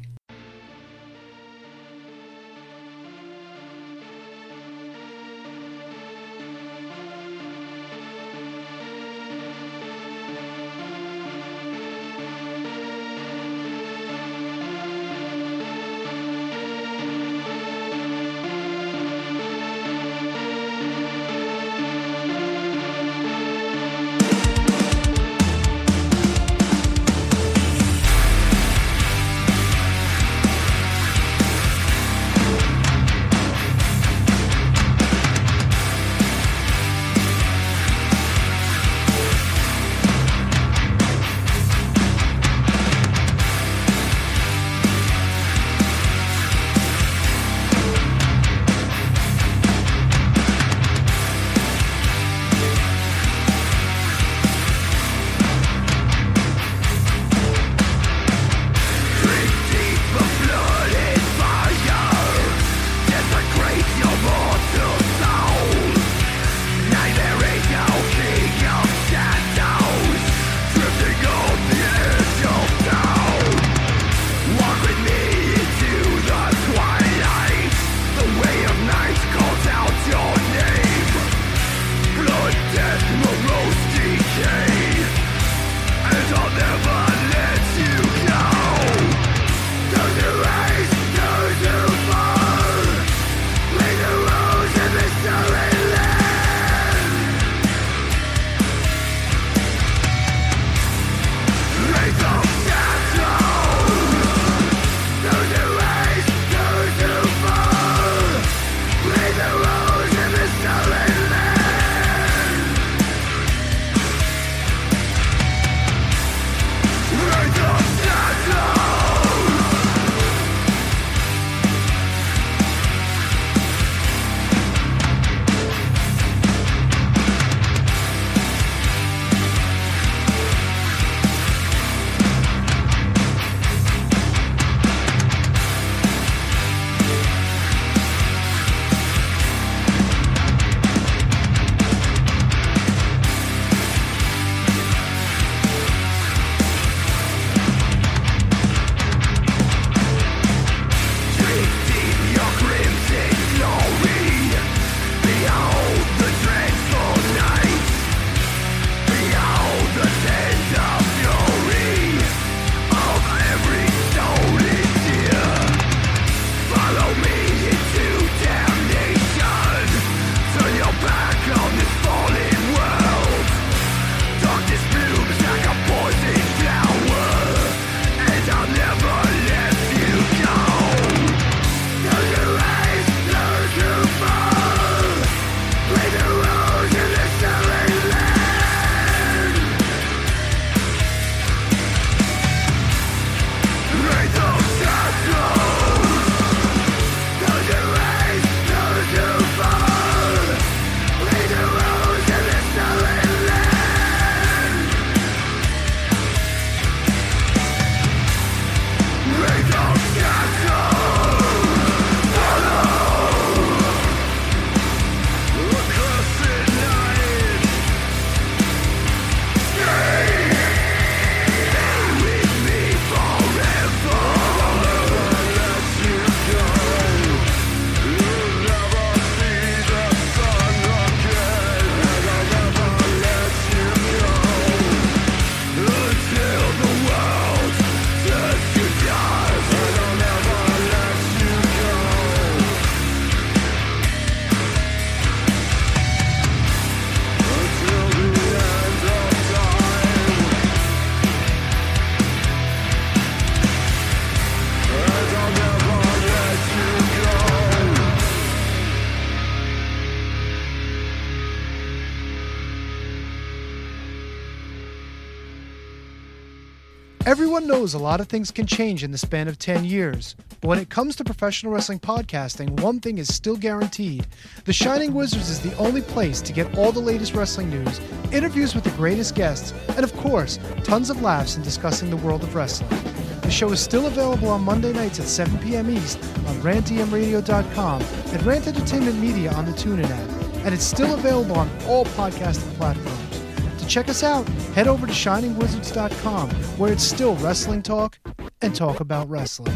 Everyone knows a lot of things can change in the span of 10 years. But when it comes to professional wrestling podcasting, one thing is still guaranteed. The Shining Wizards is the only place to get all the latest wrestling news, interviews with the greatest guests, and of course, tons of laughs in discussing the world of wrestling. The show is still available on Monday nights at 7 p.m. East on rantdmradio.com and Rant Entertainment Media on the TuneIn app. And it's still available on all podcasting platforms. To check us out, head over to shiningwizards.com, where it's still wrestling talk and talk about wrestling.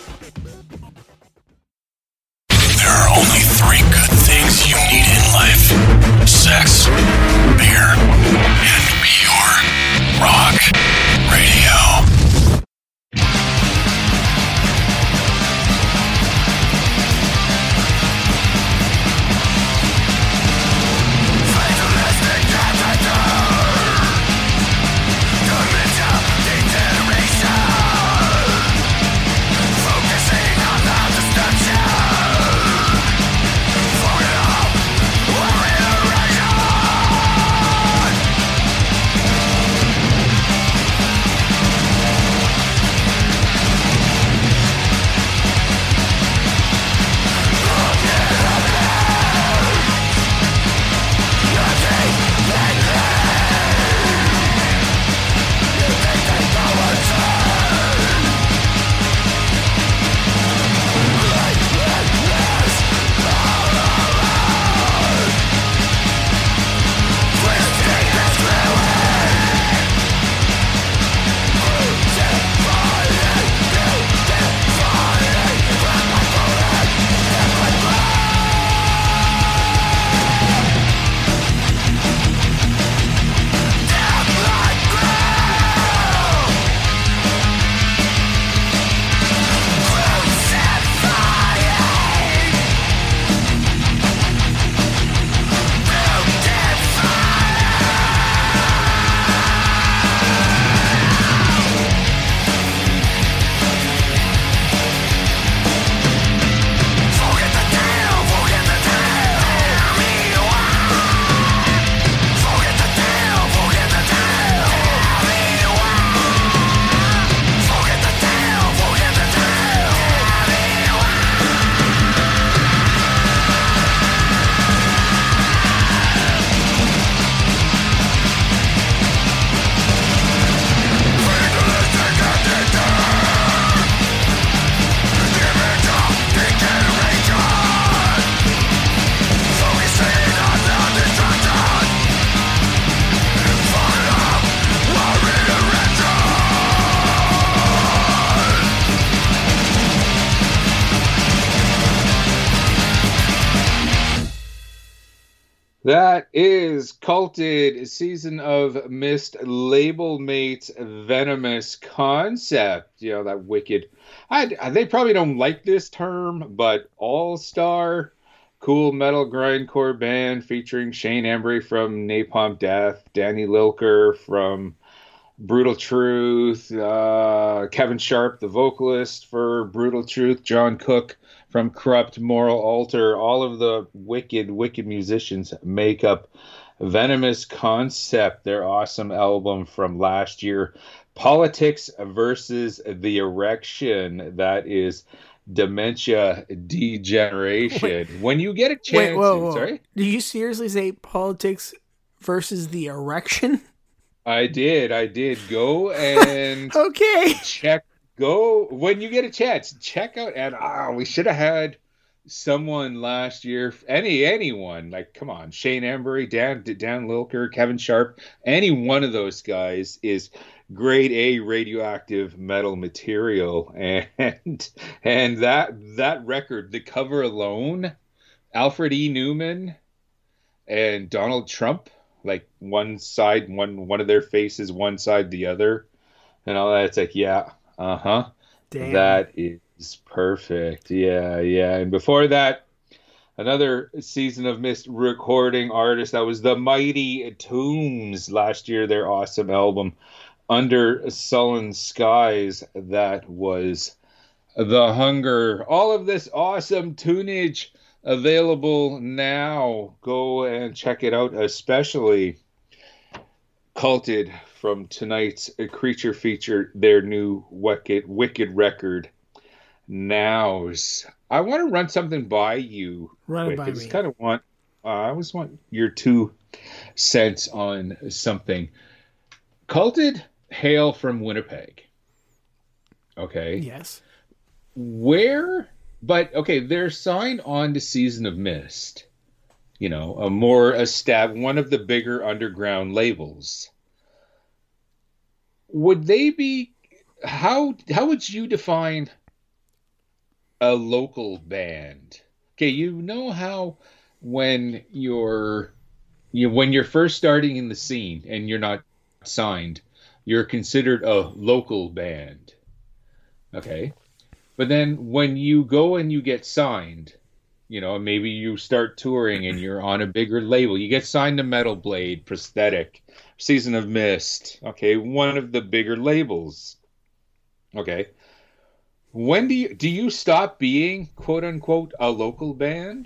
There are only 3 good things you need in life: sex, beer, and pure rock radio. That is Culted, Season of Mist, Label Mates, Venomous Concept. You know, that wicked. They probably don't like this term, but all-star cool metal grindcore band featuring Shane Embry from Napalm Death, Danny Lilker from Brutal Truth, Kevin Sharp, the vocalist for Brutal Truth, John Cook from Corrupt Moral Altar. All of the wicked musicians make up Venomous Concept, their awesome album from last year. Politics versus the Erection. That is Dementia Degeneration. When you get a chance... Whoa. Sorry? Did you seriously say Politics versus the Erection? I did. Go and okay. Go when you get a chance. Check out, and we should have had someone last year. Anyone, like, come on, Shane Embry, Dan Lilker, Kevin Sharp. Any one of those guys is grade A radioactive metal material, and that record, the cover alone, Alfred E. Newman and Donald Trump. Like one side, one of their faces, one side the other, and all that. It's like, Damn. That is perfect. Yeah. And before that, another Season of Mist recording artist. That was the Mighty Tombs last year. Their awesome album, Under Sullen Skies. That was The Hunger. All of this awesome tunage available now. Go and check it out, especially Culted from tonight's Creature feature, their new Wicked record, Nows. I want to run something by you. Run it by me. I always want your 2 cents on something. Culted hail from Winnipeg. Okay. Yes. They're signed on to Season of Mist. You know, a more established, one of the bigger underground labels. Would they be? How would you define a local band? Okay, you know how when you're first starting in the scene and you're not signed, you're considered a local band. Okay, but then when you go and you get signed, you know, maybe you start touring and you're on a bigger label. You get signed to Metal Blade, Prosthetic, Season of Mist. Okay, one of the bigger labels. Okay. When do you stop being, quote unquote, a local band?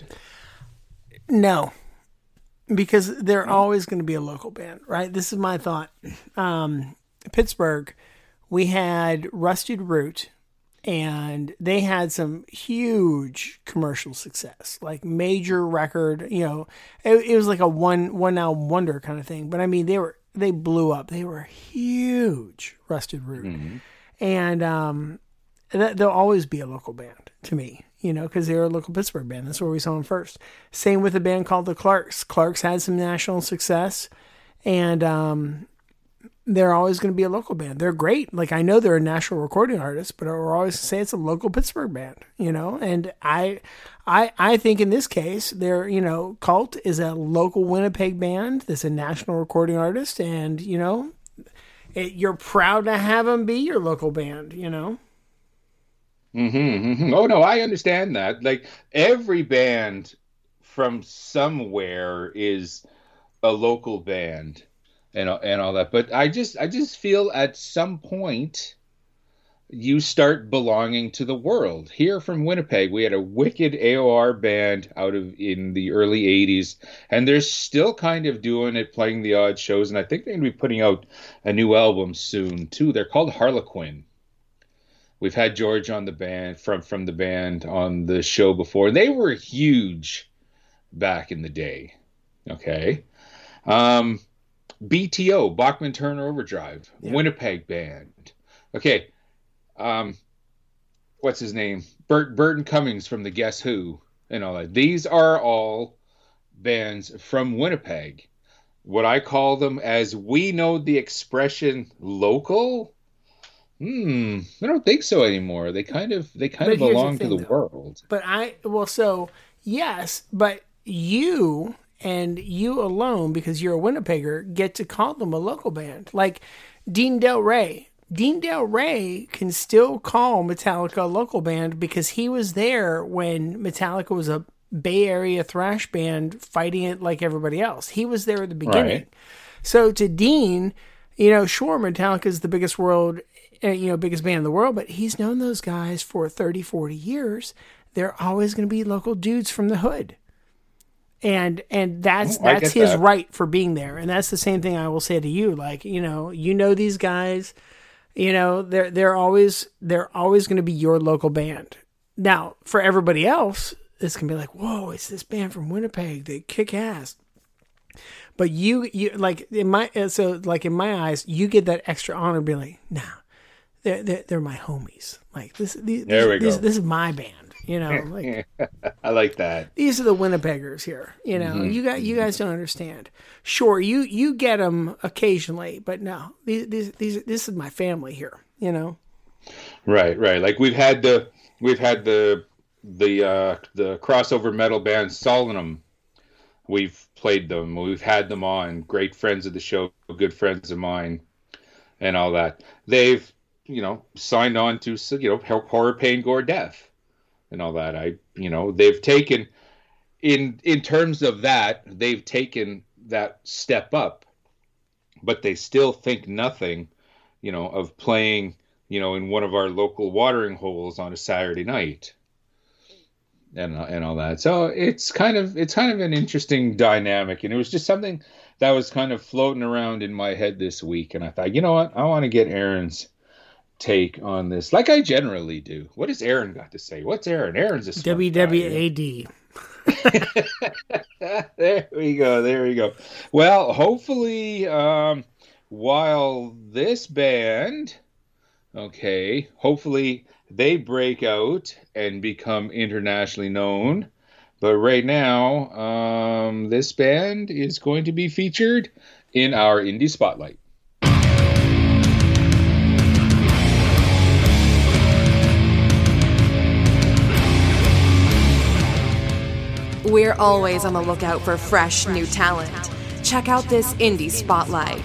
No. Because they're always going to be a local band, right? This is my thought. Pittsburgh, we had Rusted Root, and they had some huge commercial success, like major record, you know, it was like a one album wonder kind of thing. But I mean, they blew up. They were huge, Rusted Root. Mm-hmm. And they'll always be a local band to me, you know, because they're a local Pittsburgh band. That's where we saw them first. Same with a band called the Clarks. Clarks had some national success, and they're always going to be a local band. They're great. Like, I know they're a national recording artist, but we're always say it's a local Pittsburgh band, you know? And I think in this case, they're, you know, Cult is a local Winnipeg band that's a national recording artist, and, you know, you're proud to have them be your local band, you know? Mm-hmm, mm-hmm. Oh, no, I understand that. Like, every band from somewhere is a local band. And all that, but I just feel at some point you start belonging to the world. Here from Winnipeg, we had a wicked AOR band in the early '80s, and they're still kind of doing it, playing the odd shows, and I think they're going to be putting out a new album soon too. They're called Harlequin. We've had George on the band from the band on the show before. They were huge back in the day. Okay. BTO, Bachman Turner Overdrive, yeah. Winnipeg band. Okay. What's his name? Burton Cummings from the Guess Who and all that. These are all bands from Winnipeg. Would I call them, as we know the expression, local? I don't think so anymore. They kind of belong to the world. But yes, but you and you alone, because you're a Winnipegger, get to call them a local band. Like Dean Del Rey. Dean Del Rey can still call Metallica a local band because he was there when Metallica was a Bay Area thrash band fighting it like everybody else. He was there at the beginning. Right. So to Dean, you know, sure, Metallica is the biggest biggest band in the world, but he's known those guys for 30, 40 years. They're always going to be local dudes from the hood. And that's his right for being there. And that's the same thing I will say to you. Like, you know these guys, you know, they're always going to be your local band. Now, for everybody else, this can be like, whoa, it's this band from Winnipeg. They kick ass. But you like in my eyes, you get that extra honor being like, nah, they're my homies. Like this is my band. You know, like I like that. These are the Winnipeggers here. You know, you guys don't understand. Sure, you get them occasionally, but no, this is my family here. You know, right. Like we've had the crossover metal band Solemnum. We've played them. We've had them on. Great friends of the show, good friends of mine, and all that. They've signed on to Horror, Pain, Gore, Death. And all that, they've taken in terms of that, they've taken that step up, but they still think nothing, of playing, in one of our local watering holes on a Saturday night, and all that. So it's kind of an interesting dynamic, and it was just something that was kind of floating around in my head this week, and I thought, you know what, I want to get Aaron's take on this, like I generally do. What has Aaron got to say? What's Aaron? Aaron's a smart WWAD. There we go. Well, hopefully, while this band, hopefully they break out and become internationally known. But right now, this band is going to be featured in our Indie Spotlight. We're always on the lookout for fresh new talent. Check out this Indie Spotlight.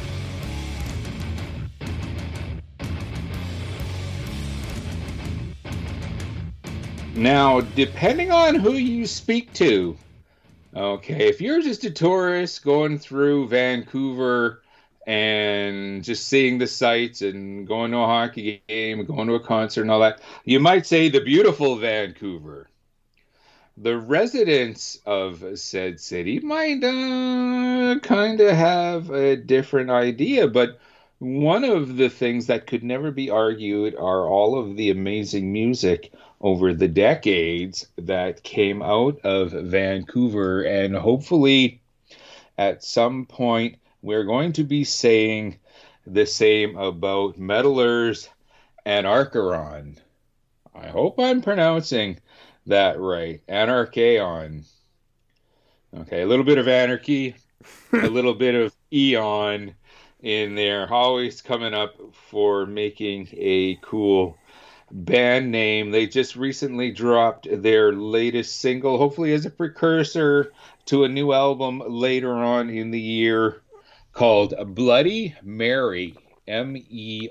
Now, depending on who you speak to, if you're just a tourist going through Vancouver and just seeing the sights and going to a hockey game, going to a concert and all that, you might say the beautiful Vancouver. The residents of said city might kind of have a different idea, but one of the things that could never be argued are all of the amazing music over the decades that came out of Vancouver, and hopefully at some point we're going to be saying the same about Meddlers and Archeron. I hope I'm pronouncing that right. Anarchaon. Okay, a little bit of anarchy, a little bit of eon in there, always coming up for making a cool band name. They just recently dropped their latest single, hopefully as a precursor to a new album later on in the year called Bloody Mary, Merry.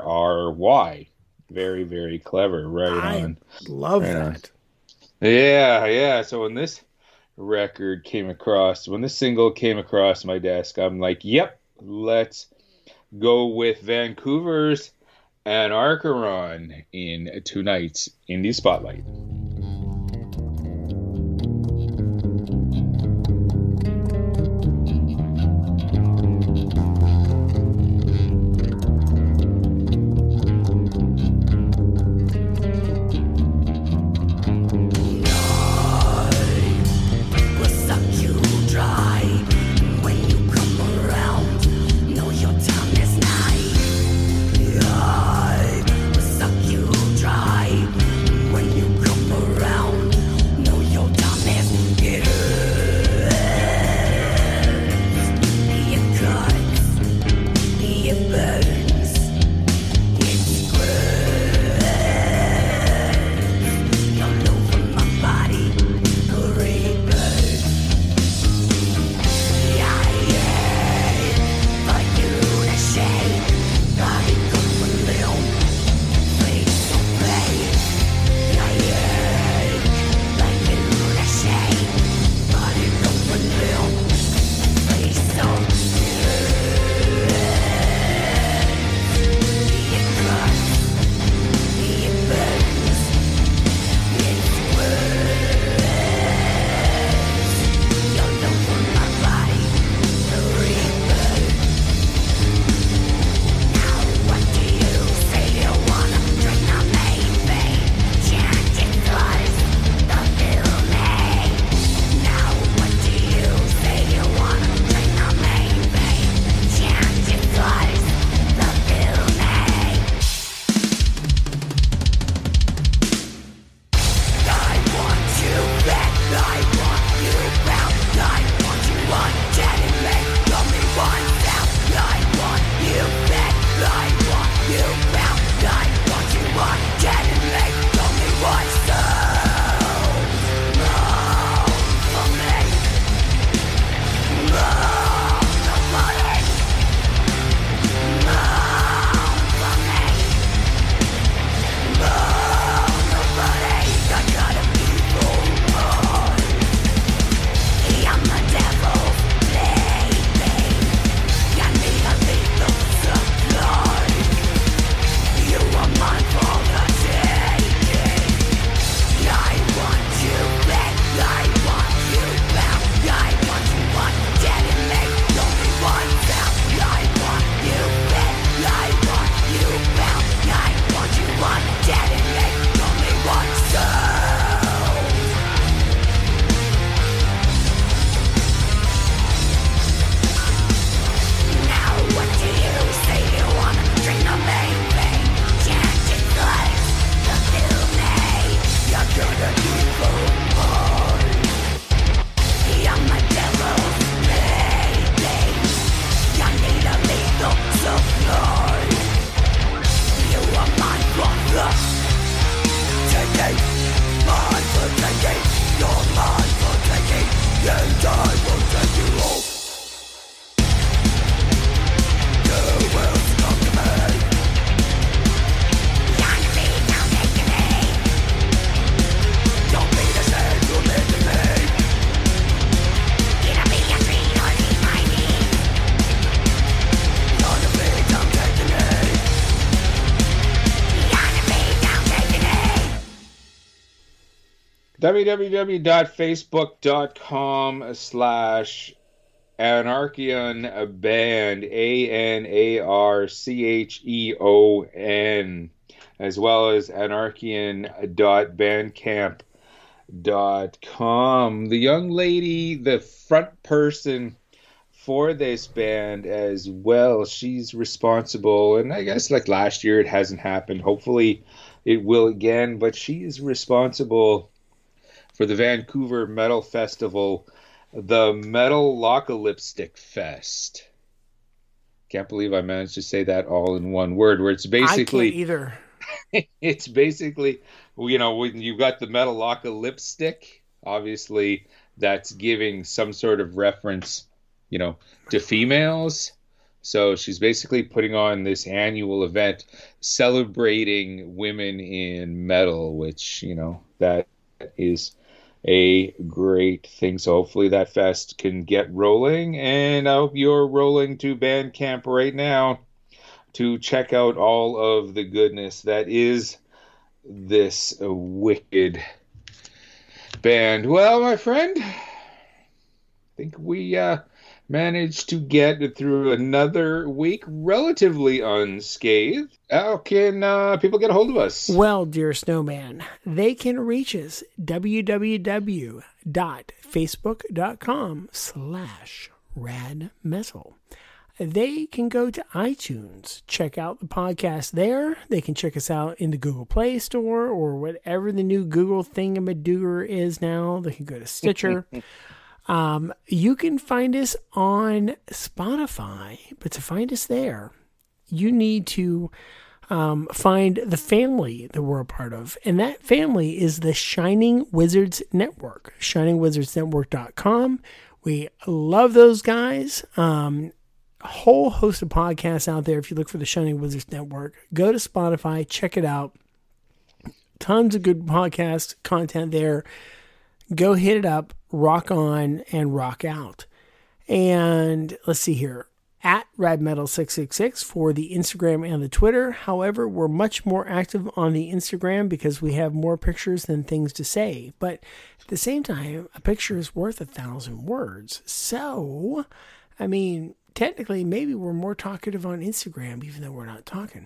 Very, very clever. I love that. Yeah. So when this single came across my desk, I'm like, yep, let's go with Vancouver's Anarcheron in tonight's Indie Spotlight. When you come www.facebook.com/Anarcheon Band, ANARCHEON, as well as anarcheon.bandcamp.com. The young lady, the front person for this band as well, she's responsible, and I guess like last year it hasn't happened. Hopefully it will again, but she is responsible for the Vancouver Metal Festival, the Metal Lockalipstick Fest. Can't believe I managed to say that all in one word, where it's basically... I can't either. It's basically, you know, when you've got the Metal Lockalipstick, obviously that's giving some sort of reference, you know, to females. So she's basically putting on this annual event celebrating women in metal, which, you know, that is a great thing. So hopefully that fest can get rolling, and I hope you're rolling to Bandcamp right now to check out all of the goodness that is this wicked band. Well, my friend, I think we managed to get through another week relatively unscathed. How can people get a hold of us? Well, dear Snowman, they can reach us www.facebook.com/radmetal. They can go to iTunes, check out the podcast there. They can check us out in the Google Play Store or whatever the new Google thingamadooger is now. They can go to Stitcher. You can find us on Spotify, but to find us there, you need to find the family that we're a part of. And that family is the Shining Wizards Network, shiningwizardsnetwork.com. We love those guys. A whole host of podcasts out there. If you look for the Shining Wizards Network, go to Spotify, check it out. Tons of good podcast content there. Go hit it up, rock on, and rock out. And let's see here. At RadMetal666 for the Instagram and the Twitter. However, we're much more active on the Instagram because we have more pictures than things to say. But at the same time, a picture is worth 1,000 words. So, I mean, technically, maybe we're more talkative on Instagram, even though we're not talking.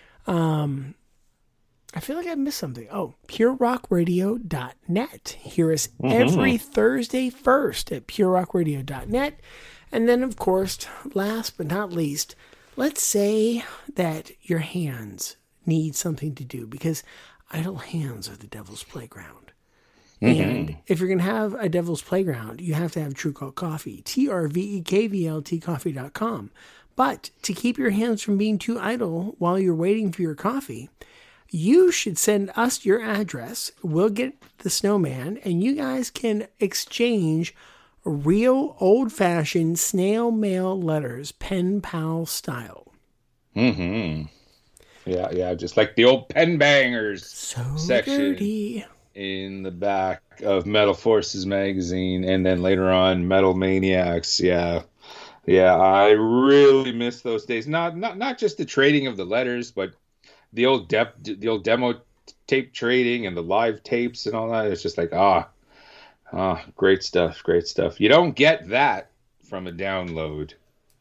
I feel like I missed something. Oh, purerockradio.net. Hear us every Thursday first at purerockradio.net. And then, of course, last but not least, let's say that your hands need something to do, because idle hands are the devil's playground. And if you're going to have a devil's playground, you have to have True Cult Coffee, TRVEKVLT coffee.com. But to keep your hands from being too idle while you're waiting for your coffee, you should send us your address. We'll get the Snowman, and you guys can exchange real old-fashioned snail mail letters, pen pal style. Yeah, just like the old pen bangers section. Dirty. In the back of Metal Forces magazine, and then later on Metal Maniacs. Yeah, I really miss those days. Not just the trading of the letters, but the old demo tape trading and the live tapes and all that. It's just like great stuff. You don't get that from a download.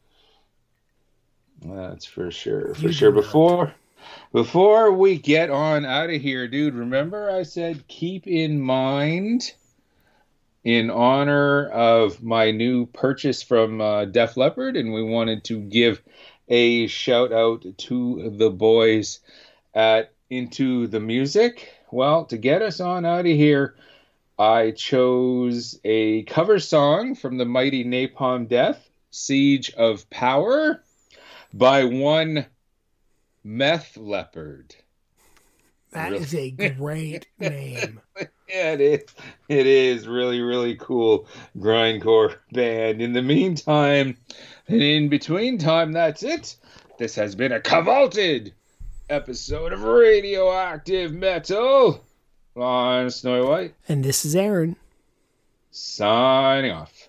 That's for sure. Before we get on out of here, dude, remember I said keep in mind, in honor of my new purchase from Def Leppard, and we wanted to give a shout out to the boys at Into the Music. Well, to get us on out of here, I chose a cover song from the mighty Napalm Death, Siege of Power, by one Meth Leopard. That is a great name. Yeah, it is really, really cool grindcore band. In the meantime, and in between time, that's it. This has been a cavalted episode of Radioactive Metal. I'm Snowy White. And this is Aaron. Signing off.